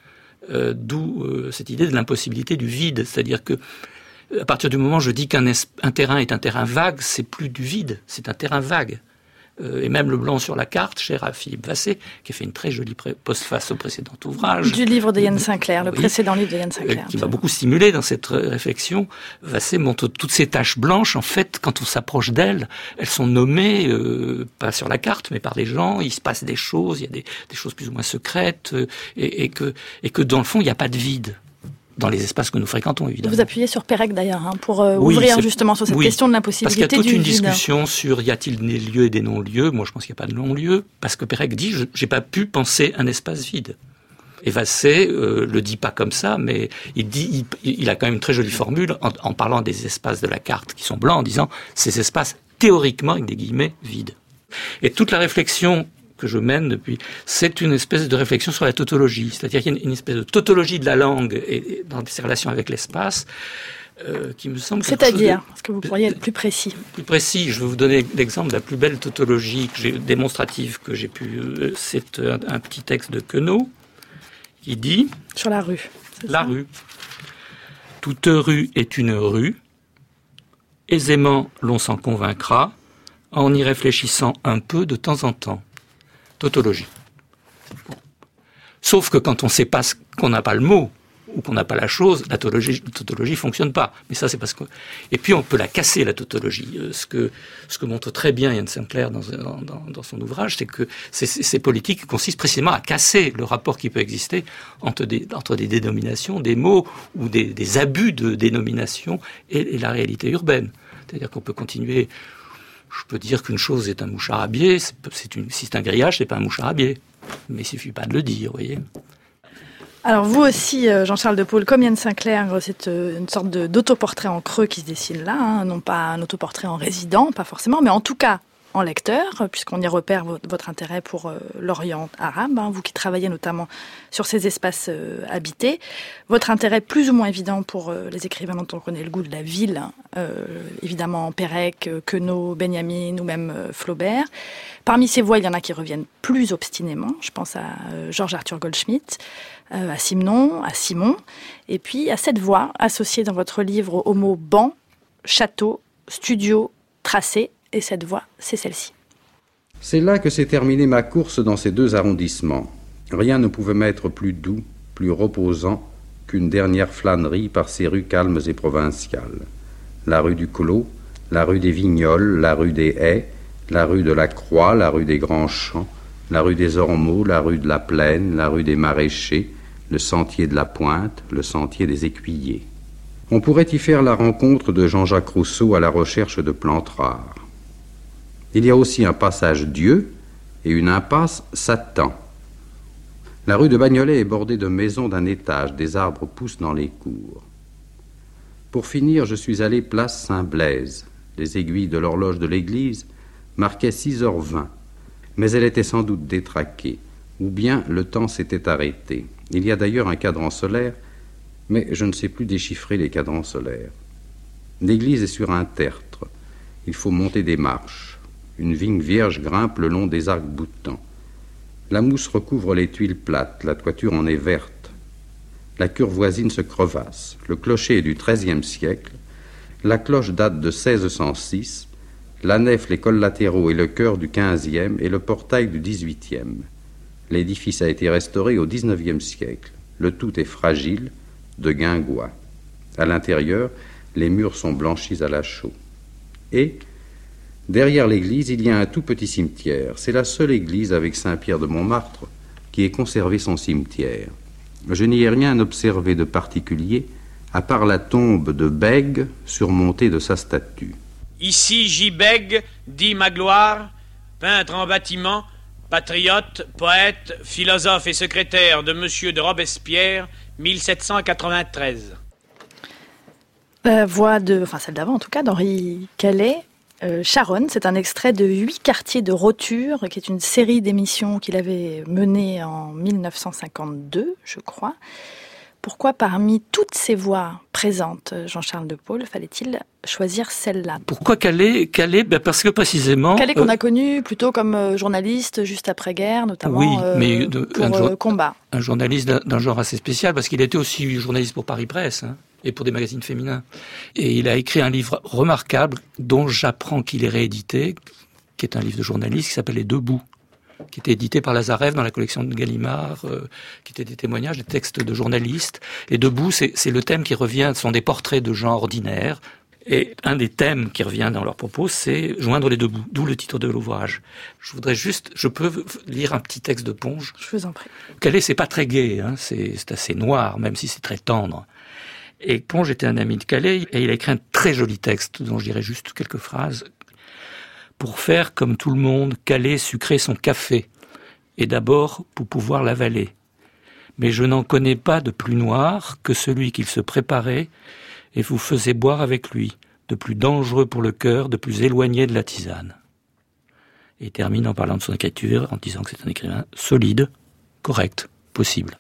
D'où cette idée de l'impossibilité du vide. C'est-à-dire que, à partir du moment où je dis qu'un terrain est un terrain vague, c'est plus du vide, c'est un terrain vague. Et même le blanc sur la carte, cher à Philippe Vassé, qui a fait une très jolie postface au précédent ouvrage. Du livre de Yann Sinclair, le précédent livre de Yann Sinclair. Qui m'a beaucoup stimulé dans cette réflexion. Vassé montre toutes ces taches blanches, en fait, quand on s'approche d'elles, elles sont nommées, pas sur la carte, mais par des gens, il se passe des choses, il y a des choses plus ou moins secrètes, et que dans le fond, il n'y a pas de vide. dans les espaces que nous fréquentons, évidemment. Vous appuyez sur Pérec, d'ailleurs, pour ouvrir justement sur cette question de l'impossibilité du vide. Parce qu'il y a toute une discussion sur y a-t-il des lieux et des non-lieux. Moi, je pense qu'il n'y a pas de non-lieu, parce que Pérec dit « j'ai pas pu penser un espace vide ». Evasset le dit pas comme ça, mais il a quand même une très jolie formule en parlant des espaces de la carte qui sont blancs, en disant « ces espaces théoriquement, avec des guillemets, vides ». Et toute la réflexion que je mène depuis, c'est une espèce de réflexion sur la tautologie. C'est-à-dire qu'il y a une espèce de tautologie de la langue et dans ses relations avec l'espace qui me semble... C'est-à-dire, est-ce que vous pourriez être plus précis ? Plus précis, je vais vous donner l'exemple de la plus belle tautologie démonstrative que j'ai pu... c'est un petit texte de Queneau qui dit... Sur la rue. La rue. Toute rue est une rue. Aisément l'on s'en convaincra en y réfléchissant un peu de temps en temps. Tautologie. Bon. Sauf que quand on ne sait pas qu'on n'a pas le mot ou qu'on n'a pas la chose, la tautologie fonctionne pas. Mais ça, c'est parce que... Et puis, on peut la casser, la tautologie. Ce que montre très bien Yann Sinclair dans son ouvrage, c'est que ces politiques consistent précisément à casser le rapport qui peut exister entre des dénominations, des mots ou des abus de dénomination et la réalité urbaine. C'est-à-dire qu'on peut continuer... Je peux dire qu'une chose est un moucharabier, si c'est un grillage, c'est pas un moucharabier. Mais il suffit pas de le dire, vous voyez. Alors vous aussi, Jean-Charles de Paul, comme Yann Sinclair, c'est une sorte d'autoportrait en creux qui se dessine là, non pas un autoportrait en résident, pas forcément, mais en tout cas en lecteur, puisqu'on y repère votre intérêt pour l'Orient arabe, vous qui travaillez notamment sur ces espaces habités, votre intérêt plus ou moins évident pour les écrivains dont on connaît le goût de la ville, évidemment Pérec, Queneau, Benjamin ou même Flaubert. Parmi ces voix, il y en a qui reviennent plus obstinément, je pense à Georges Arthur Goldschmidt, à Simenon, à Simon, et puis à cette voix associée dans votre livre au mot banc, château, studio, tracé. Et cette voie, c'est celle-ci. C'est là que s'est terminée ma course dans ces deux arrondissements. Rien ne pouvait m'être plus doux, plus reposant qu'une dernière flânerie par ces rues calmes et provinciales. La rue du Clos, la rue des Vignoles, la rue des Haies, la rue de la Croix, la rue des Grands Champs, la rue des Ormeaux, la rue de la Plaine, la rue des Maraîchers, le sentier de la Pointe, le sentier des Écuyers. On pourrait y faire la rencontre de Jean-Jacques Rousseau à la recherche de plantes rares. Il y a aussi un passage Dieu et une impasse Satan. La rue de Bagnolet est bordée de maisons d'un étage, des arbres poussent dans les cours. Pour finir, je suis allé place Saint-Blaise. Les aiguilles de l'horloge de l'église marquaient 6h20, mais elle était sans doute détraquée, ou bien le temps s'était arrêté. Il y a d'ailleurs un cadran solaire, mais je ne sais plus déchiffrer les cadrans solaires. L'église est sur un tertre. Il faut monter des marches. Une vigne vierge grimpe le long des arcs-boutants. La mousse recouvre les tuiles plates, la toiture en est verte. La cure voisine se crevasse. Le clocher est du XIIIe siècle. La cloche date de 1606. La nef, les collatéraux et le chœur du XVe et le portail du XVIIIe. L'édifice a été restauré au XIXe siècle. Le tout est fragile, de guingois. À l'intérieur, les murs sont blanchis à la chaux. Et... derrière l'église, il y a un tout petit cimetière. C'est la seule église avec Saint-Pierre de Montmartre qui ait conservé son cimetière. Je n'y ai rien observé de particulier, à part la tombe de Bègue surmontée de sa statue. Ici J. Bègue, dit Magloire, peintre en bâtiment, patriote, poète, philosophe et secrétaire de Monsieur de Robespierre, 1793. La voix celle d'avant en tout cas, d'Henri Calais. Charonne, c'est un extrait de 8 quartiers de Roture, qui est une série d'émissions qu'il avait menée en 1952, je crois. Pourquoi parmi toutes ces voix présentes, Jean-Charles de Paul, fallait-il choisir celle-là ? Pourquoi Calais ? Parce que précisément... Calais qu'on a connu plutôt comme journaliste juste après-guerre, notamment pour Combat. Un journaliste d'un genre assez spécial, parce qu'il était aussi journaliste pour Paris Presse, et pour des magazines féminins. Et il a écrit un livre remarquable, dont j'apprends qu'il est réédité, qui est un livre de journaliste qui s'appelle Les Deux Bouts, qui était édité par Lazarev dans la collection de Gallimard, qui étaient des témoignages, des textes de journalistes. Les Deux Bouts, c'est le thème qui revient, ce sont des portraits de gens ordinaires. Et un des thèmes qui revient dans leurs propos, c'est joindre les deux bouts, d'où le titre de l'ouvrage. Je peux lire un petit texte de Ponge. Je vous en prie. Calais, c'est pas très gai, c'est assez noir, même si c'est très tendre. Et Ponge était un ami de Calais, et il a écrit un très joli texte, dont je dirais juste quelques phrases. Pour faire comme tout le monde, Calais sucrait son café, et d'abord pour pouvoir l'avaler. Mais je n'en connais pas de plus noir que celui qu'il se préparait et vous faisait boire avec lui, de plus dangereux pour le cœur, de plus éloigné de la tisane. Et il termine en parlant de son écriture, en disant que c'est un écrivain solide, correct, possible.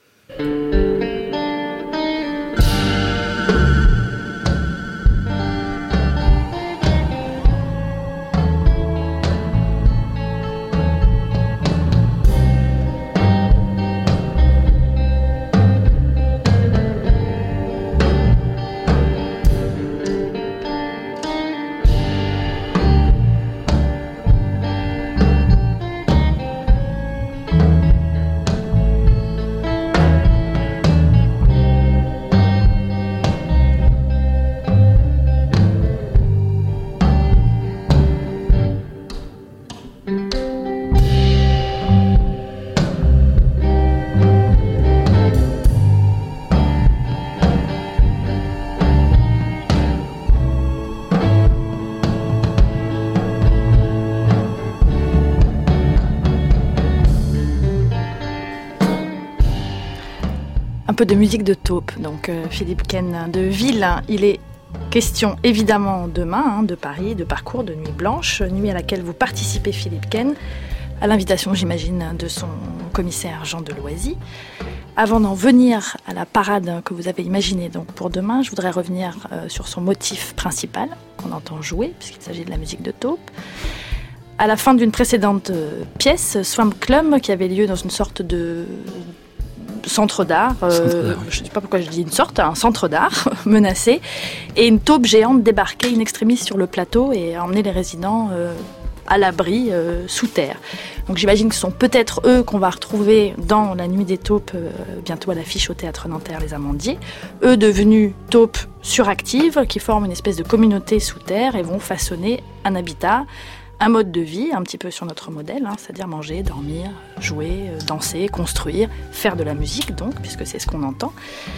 Un peu de musique de taupe, donc Philippe Ken de Ville. Il est question évidemment demain de Paris, de parcours, de Nuit Blanche, nuit à laquelle vous participez Philippe Ken, à l'invitation j'imagine de son commissaire Jean Deloisy. Avant d'en venir à la parade que vous avez imaginée donc pour demain, je voudrais revenir sur son motif principal qu'on entend jouer, puisqu'il s'agit de la musique de taupe. À la fin d'une précédente pièce, Swamp Club, qui avait lieu dans une sorte de centre d'art, je ne sais pas pourquoi je dis une sorte, un centre d'art menacé, et une taupe géante débarquait in extremis sur le plateau et a emmené les résidents à l'abri sous terre. Donc j'imagine que ce sont peut-être eux qu'on va retrouver dans la nuit des taupes, bientôt à l'affiche au Théâtre Nanterre Les Amandiers, eux devenus taupes suractives qui forment une espèce de communauté sous terre et vont façonner un habitat, un mode de vie, un petit peu sur notre modèle, c'est-à-dire manger, dormir, jouer, danser, construire, faire de la musique donc, puisque c'est ce qu'on entend.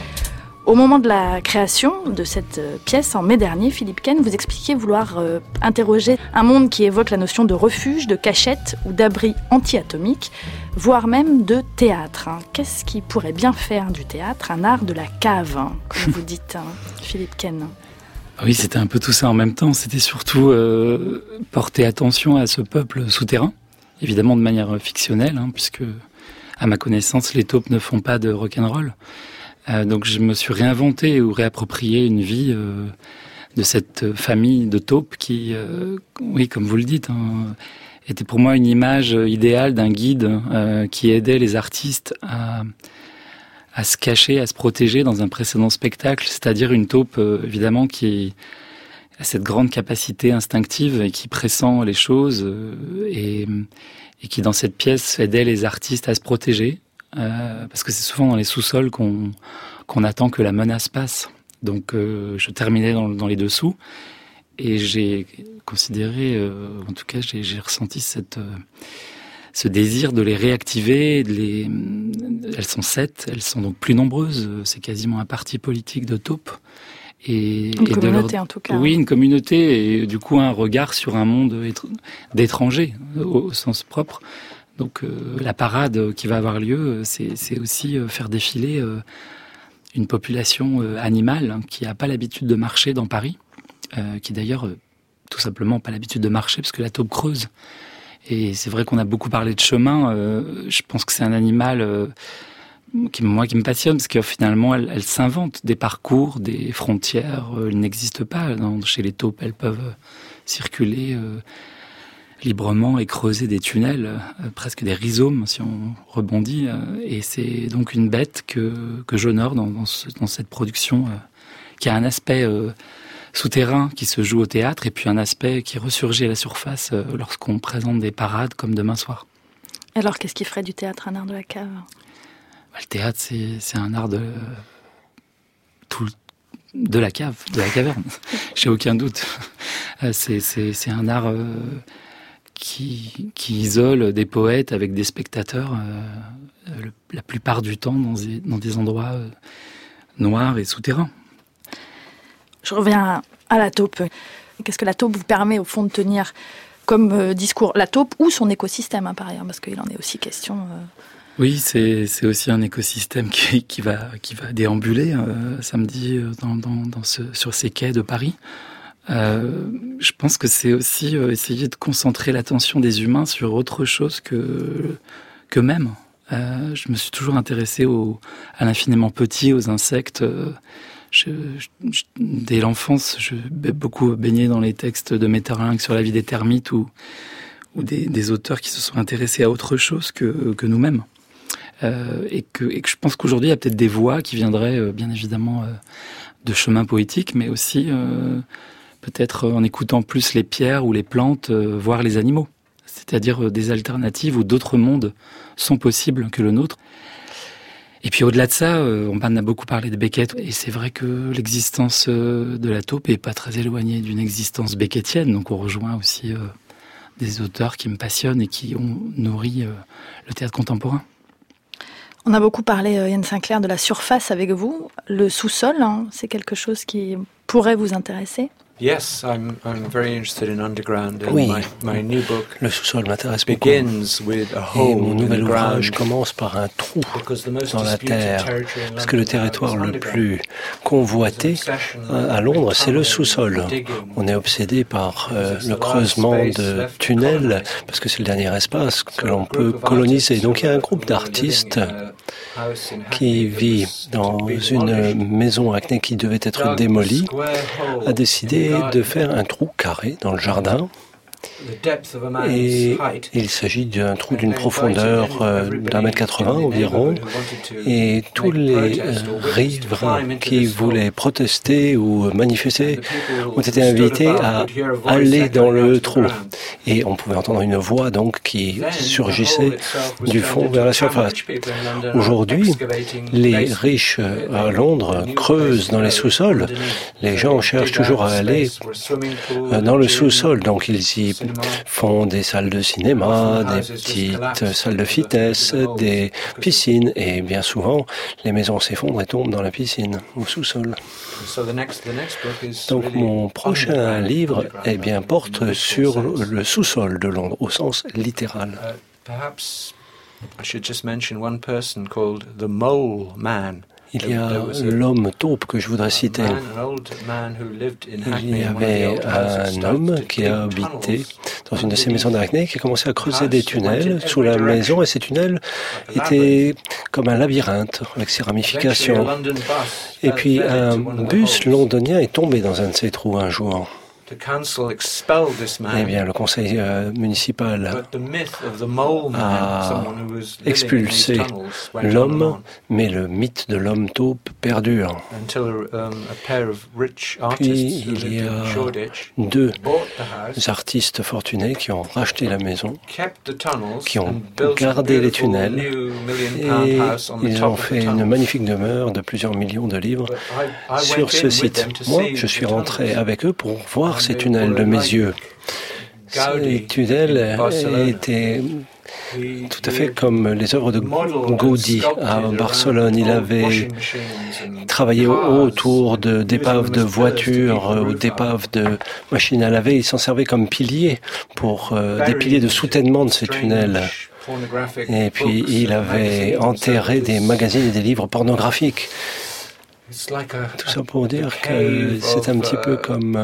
Au moment de la création de cette pièce, en mai dernier, Philippe Ken, vous expliquiez vouloir interroger un monde qui évoque la notion de refuge, de cachette ou d'abri anti-atomique, voire même de théâtre. Qu'est-ce qui pourrait bien faire du théâtre un art de la cave, comme vous dites, Philippe Ken ? Oui, c'était un peu tout ça en même temps. C'était surtout porter attention à ce peuple souterrain, évidemment de manière fictionnelle, puisque, à ma connaissance, les taupes ne font pas de rock'n'roll. Donc je me suis réinventé ou réapproprié une vie de cette famille de taupes qui, oui, comme vous le dites, était pour moi une image idéale d'un guide qui aidait les artistes à se cacher, à se protéger dans un précédent spectacle, c'est-à-dire une taupe, évidemment, qui a cette grande capacité instinctive et qui pressent les choses et qui, dans cette pièce, aidait les artistes à se protéger, parce que c'est souvent dans les sous-sols qu'on attend que la menace passe. Donc, je terminais dans les dessous et j'ai considéré, en tout cas, j'ai ressenti ce désir de les réactiver, elles sont 7, elles sont donc plus nombreuses, c'est quasiment un parti politique de taupes. Une communauté en tout cas. Oui, une communauté et du coup un regard sur un monde d'étrangers au sens propre. Donc la parade qui va avoir lieu, c'est aussi faire défiler une population animale qui n'a pas l'habitude de marcher dans Paris, qui d'ailleurs tout simplement pas l'habitude de marcher parce que la taupe creuse. Et c'est vrai qu'on a beaucoup parlé de chemin. Je pense que c'est un animal qui me passionne parce que finalement, elle s'invente des parcours, des frontières. Elles n'existent pas. Chez les taupes, elles peuvent circuler librement et creuser des tunnels, presque des rhizomes si on rebondit. Et c'est donc une bête que j'honore dans cette production qui a un aspect souterrain qui se joue au théâtre et puis un aspect qui ressurgit à la surface lorsqu'on présente des parades comme demain soir. Alors qu'est-ce qui ferait du théâtre un art de la cave ? Le théâtre c'est un art de la cave, de la caverne. J'ai aucun doute. C'est un art qui isole des poètes avec des spectateurs la plupart du temps dans des endroits noirs et souterrains. Je reviens à la taupe. Qu'est-ce que la taupe vous permet au fond de tenir comme discours? La taupe ou son écosystème, par ailleurs, parce qu'il en est aussi question. Oui, c'est aussi un écosystème qui va déambuler samedi sur ces quais de Paris. Je pense que c'est aussi essayer de concentrer l'attention des humains sur autre chose qu'eux-mêmes. Je me suis toujours intéressé à l'infiniment petit, aux insectes. Dès l'enfance, je beaucoup baigné dans les textes de Maeterlinck sur la vie des termites ou des auteurs qui se sont intéressés à autre chose que nous-mêmes. Et que je pense qu'aujourd'hui, il y a peut-être des voies qui viendraient, bien évidemment, de chemins poétiques, mais aussi peut-être en écoutant plus les pierres ou les plantes, voire les animaux. C'est-à-dire des alternatives où d'autres mondes sont possibles que le nôtre. Et puis au-delà de ça, on a beaucoup parlé de Beckett, et c'est vrai que l'existence de la taupe est pas très éloignée d'une existence beckettienne, donc on rejoint aussi des auteurs qui me passionnent et qui ont nourri le théâtre contemporain. On a beaucoup parlé, Yann Sinclair, de la surface avec vous. Le sous-sol, c'est quelque chose qui pourrait vous intéresser? Yes, I'm very interested in underground. Oui, my new book le sous-sol m'intéresse beaucoup. Et mon nouvel ouvrage commence par un trou dans la terre, parce que le territoire le plus convoité à Londres, c'est le sous-sol. On est obsédé par le creusement de tunnels, parce que c'est le dernier espace que l'on peut coloniser. Donc il y a un groupe d'artistes qui vit dans une maison à Hackney qui devait être démolie, a décidé de faire un trou carré dans le jardin. Et il s'agit d'un trou d'une profondeur d'1,80 m environ. Et tous les riverains qui voulaient protester ou manifester ont été invités à aller dans le trou. Et on pouvait entendre une voix donc qui surgissait du fond vers la surface. Aujourd'hui, les riches à Londres creusent dans les sous-sols. Les gens cherchent toujours à aller dans le sous-sol. Donc ils y font des salles de cinéma, des petites salles de fitness, des piscines, et bien souvent, les maisons s'effondrent et tombent dans la piscine, au sous-sol. Donc mon prochain livre porte sur le sous-sol de Londres, au sens littéral. I should just mention one person called the Mole Man. Il y a l'homme taupe que je voudrais citer. Il y avait un homme qui a habité dans une de ces maisons d'Hackney qui a commencé à creuser des tunnels sous la maison, et ces tunnels étaient comme un labyrinthe avec ses ramifications. Et puis un bus londonien est tombé dans un de ces trous un jour. Eh bien, le conseil municipal a expulsé l'homme, mais le mythe de l'homme taupe perdure. Puis, il y a deux artistes fortunés qui ont racheté la maison, qui ont gardé les tunnels, et ils ont fait une magnifique demeure de plusieurs millions de livres sur ce site. Moi, je suis rentré avec eux pour voir ces tunnels de mes yeux. Ces tunnels étaient tout à fait comme les œuvres de Gaudí à Barcelone. Il avait travaillé autour d'épaves de voitures ou d'épaves de machines à laver. Il s'en servait comme piliers pour des piliers de soutènement de ces tunnels. Et puis il avait enterré des magazines et des livres pornographiques. Tout ça pour dire que c'est un petit peu comme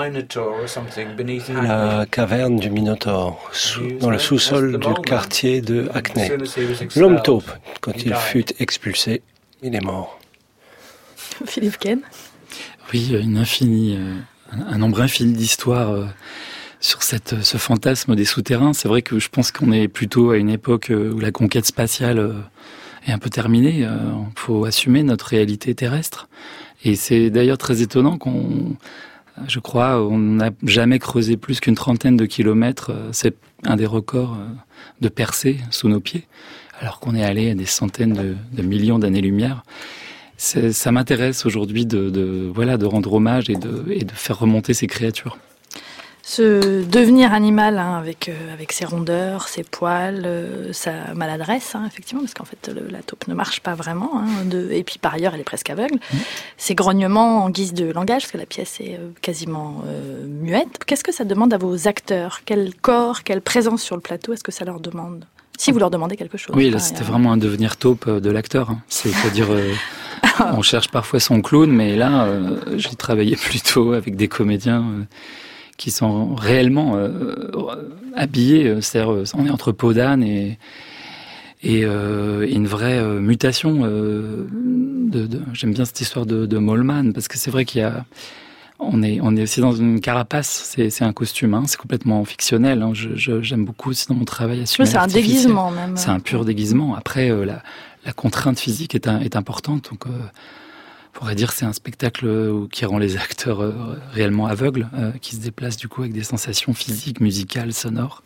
la caverne du Minotaure, dans le sous-sol du quartier de Hackney. L'homme taupe, quand il fut expulsé, il est mort. Philippe Ken. Oui, un nombre infini d'histoires sur ce fantasme des souterrains. C'est vrai que je pense qu'on est plutôt à une époque où la conquête spatiale est un peu terminée. Il faut assumer notre réalité terrestre. Et c'est d'ailleurs très étonnant on n'a jamais creusé plus qu'une trentaine de kilomètres. C'est un des records de percée sous nos pieds, alors qu'on est allé à des centaines de millions d'années-lumière. Ça m'intéresse aujourd'hui de rendre hommage et de faire remonter ces créatures. Ce devenir animal, avec ses rondeurs, ses poils, sa maladresse, effectivement, parce qu'en fait la taupe ne marche pas vraiment, et puis par ailleurs elle est presque aveugle. Ces grognements en guise de langage, parce que la pièce est quasiment muette. Qu'est-ce que ça demande à vos acteurs ? Quel corps, quelle présence sur le plateau est-ce que ça leur demande ? Si vous leur demandez quelque chose. Oui, là c'était vraiment un devenir taupe de l'acteur. C'est-à-dire, on cherche parfois son clown, mais là j'ai travaillé plutôt avec des comédiens qui sont réellement habillés, c'est-à-dire on est entre peau d'âne et une vraie mutation. J'aime bien cette histoire de Mollman, parce que c'est vrai on est aussi dans une carapace, c'est un costume, c'est complètement fictionnel. J'aime beaucoup aussi dans mon travail assumer c'est un déguisement même. C'est un pur déguisement. Après, la contrainte physique est importante, donc on pourrait dire que c'est un spectacle qui rend les acteurs réellement aveugles, qui se déplacent du coup avec des sensations physiques, musicales, sonores.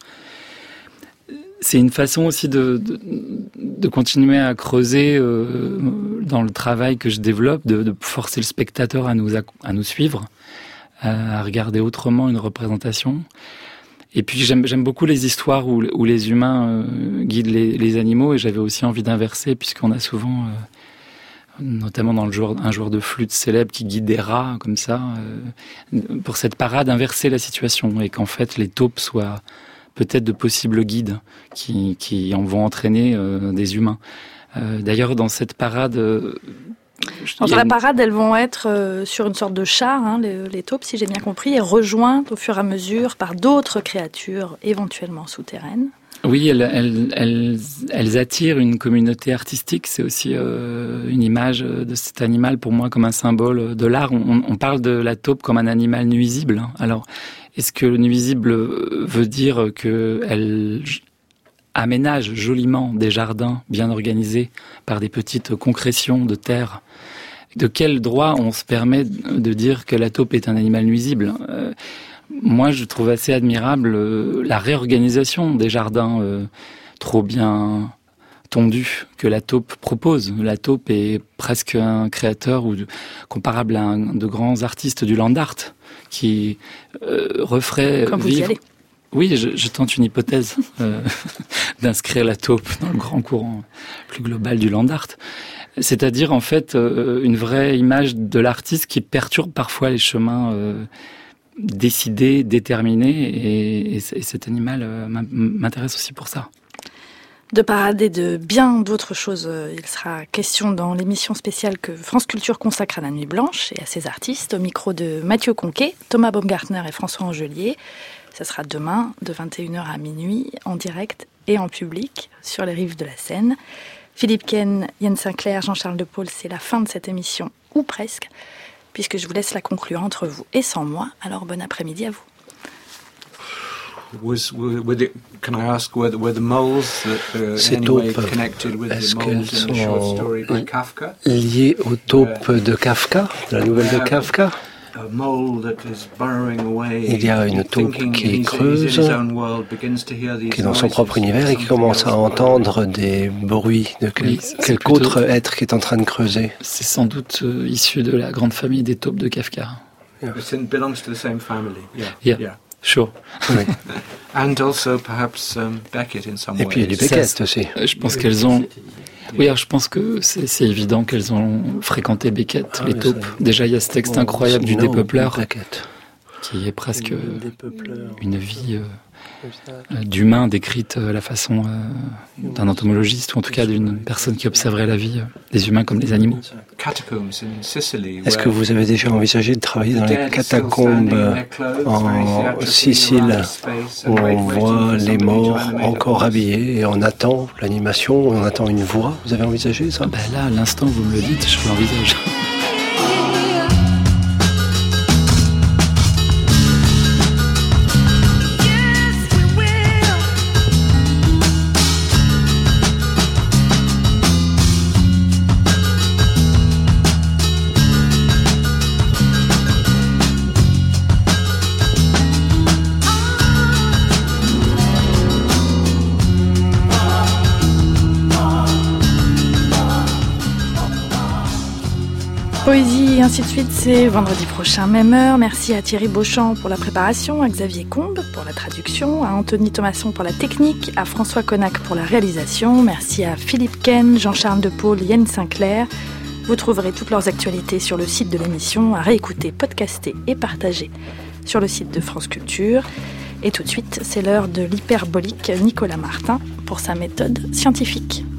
C'est une façon aussi de continuer à creuser dans le travail que je développe, de forcer le spectateur à nous suivre, à regarder autrement une représentation. Et puis j'aime beaucoup les histoires où les humains guident les animaux, et j'avais aussi envie d'inverser, puisqu'on a souvent... notamment dans un joueur de flûte célèbre qui guide des rats comme ça, pour cette parade, inverser la situation, et qu'en fait les taupes soient peut-être de possibles guides qui en vont entraîner des humains. D'ailleurs, dans cette parade... Dans la parade, elles vont être sur une sorte de char, les taupes, si j'ai bien compris, et rejointes au fur et à mesure par d'autres créatures éventuellement souterraines. Oui, elles attirent une communauté artistique. C'est aussi une image de cet animal pour moi comme un symbole de l'art. On parle de la taupe comme un animal nuisible. Alors, est-ce que le nuisible veut dire qu'elle aménage joliment des jardins bien organisés par des petites concrétions de terre? De quel droit on se permet de dire que la taupe est un animal nuisible ? Moi, je trouve assez admirable la réorganisation des jardins trop bien tondus que la taupe propose. La taupe est presque un créateur comparable à un de grands artistes du land art qui referait Comme vivre... vous y allez. Oui, je tente une hypothèse d'inscrire la taupe dans le grand courant plus global du land art. C'est-à-dire, en fait, une vraie image de l'artiste qui perturbe parfois les chemins décidé, déterminé, et cet animal m'intéresse aussi pour ça. De parade et de bien d'autres choses, il sera question dans l'émission spéciale que France Culture consacre à la Nuit Blanche et à ses artistes, au micro de Mathieu Conquet, Thomas Baumgartner et François Angelier. Ça sera demain, de 21h à minuit, en direct et en public, sur les rives de la Seine. Philippe Ken, Yann Sinclair, Jean-Charles de Paul, c'est la fin de cette émission, ou presque, puisque je vous laisse la conclure entre vous et sans moi. Alors bon après-midi à vous. Ces taupes, est-ce qu'elles sont liées aux taupes de Kafka, de la nouvelle de Kafka ? Il y a une taupe qui creuse, qui est dans son propre univers et qui commence à entendre des bruits de quelque autre être qui est en train de creuser. C'est sans doute issu de la grande famille des taupes de Kafka. Yeah. It belongs to the same family. Yeah. Sure. Oui. And also perhaps Beckett in some way. Et puis il y a du Beckett aussi. Je pense qu'elles ont... Oui, alors je pense que c'est évident qu'elles ont fréquenté Beckett, les taupes. Déjà, il y a ce texte incroyable du dépeupleur, qui est presque une vie d'humain décrite à la façon d'un entomologiste, ou en tout cas d'une personne qui observerait la vie des humains comme des animaux. Est-ce que vous avez déjà envisagé de travailler dans les catacombes en Sicile, où on voit les morts encore habillés et on attend l'animation, on attend une voix? Vous avez envisagé ça? Là, à l'instant où vous me le dites, je l'envisage. Poésie et ainsi de suite, c'est vendredi prochain, même heure. Merci à Thierry Beauchamp pour la préparation, à Xavier Combe pour la traduction, à Anthony Thomasson pour la technique, à François Connac pour la réalisation. Merci à Philippe Ken, Jean-Charles De Paul, Yann Sinclair. Vous trouverez toutes leurs actualités sur le site de l'émission, à réécouter, podcaster et partager sur le site de France Culture. Et tout de suite, c'est l'heure de l'hyperbolique Nicolas Martin pour sa méthode scientifique.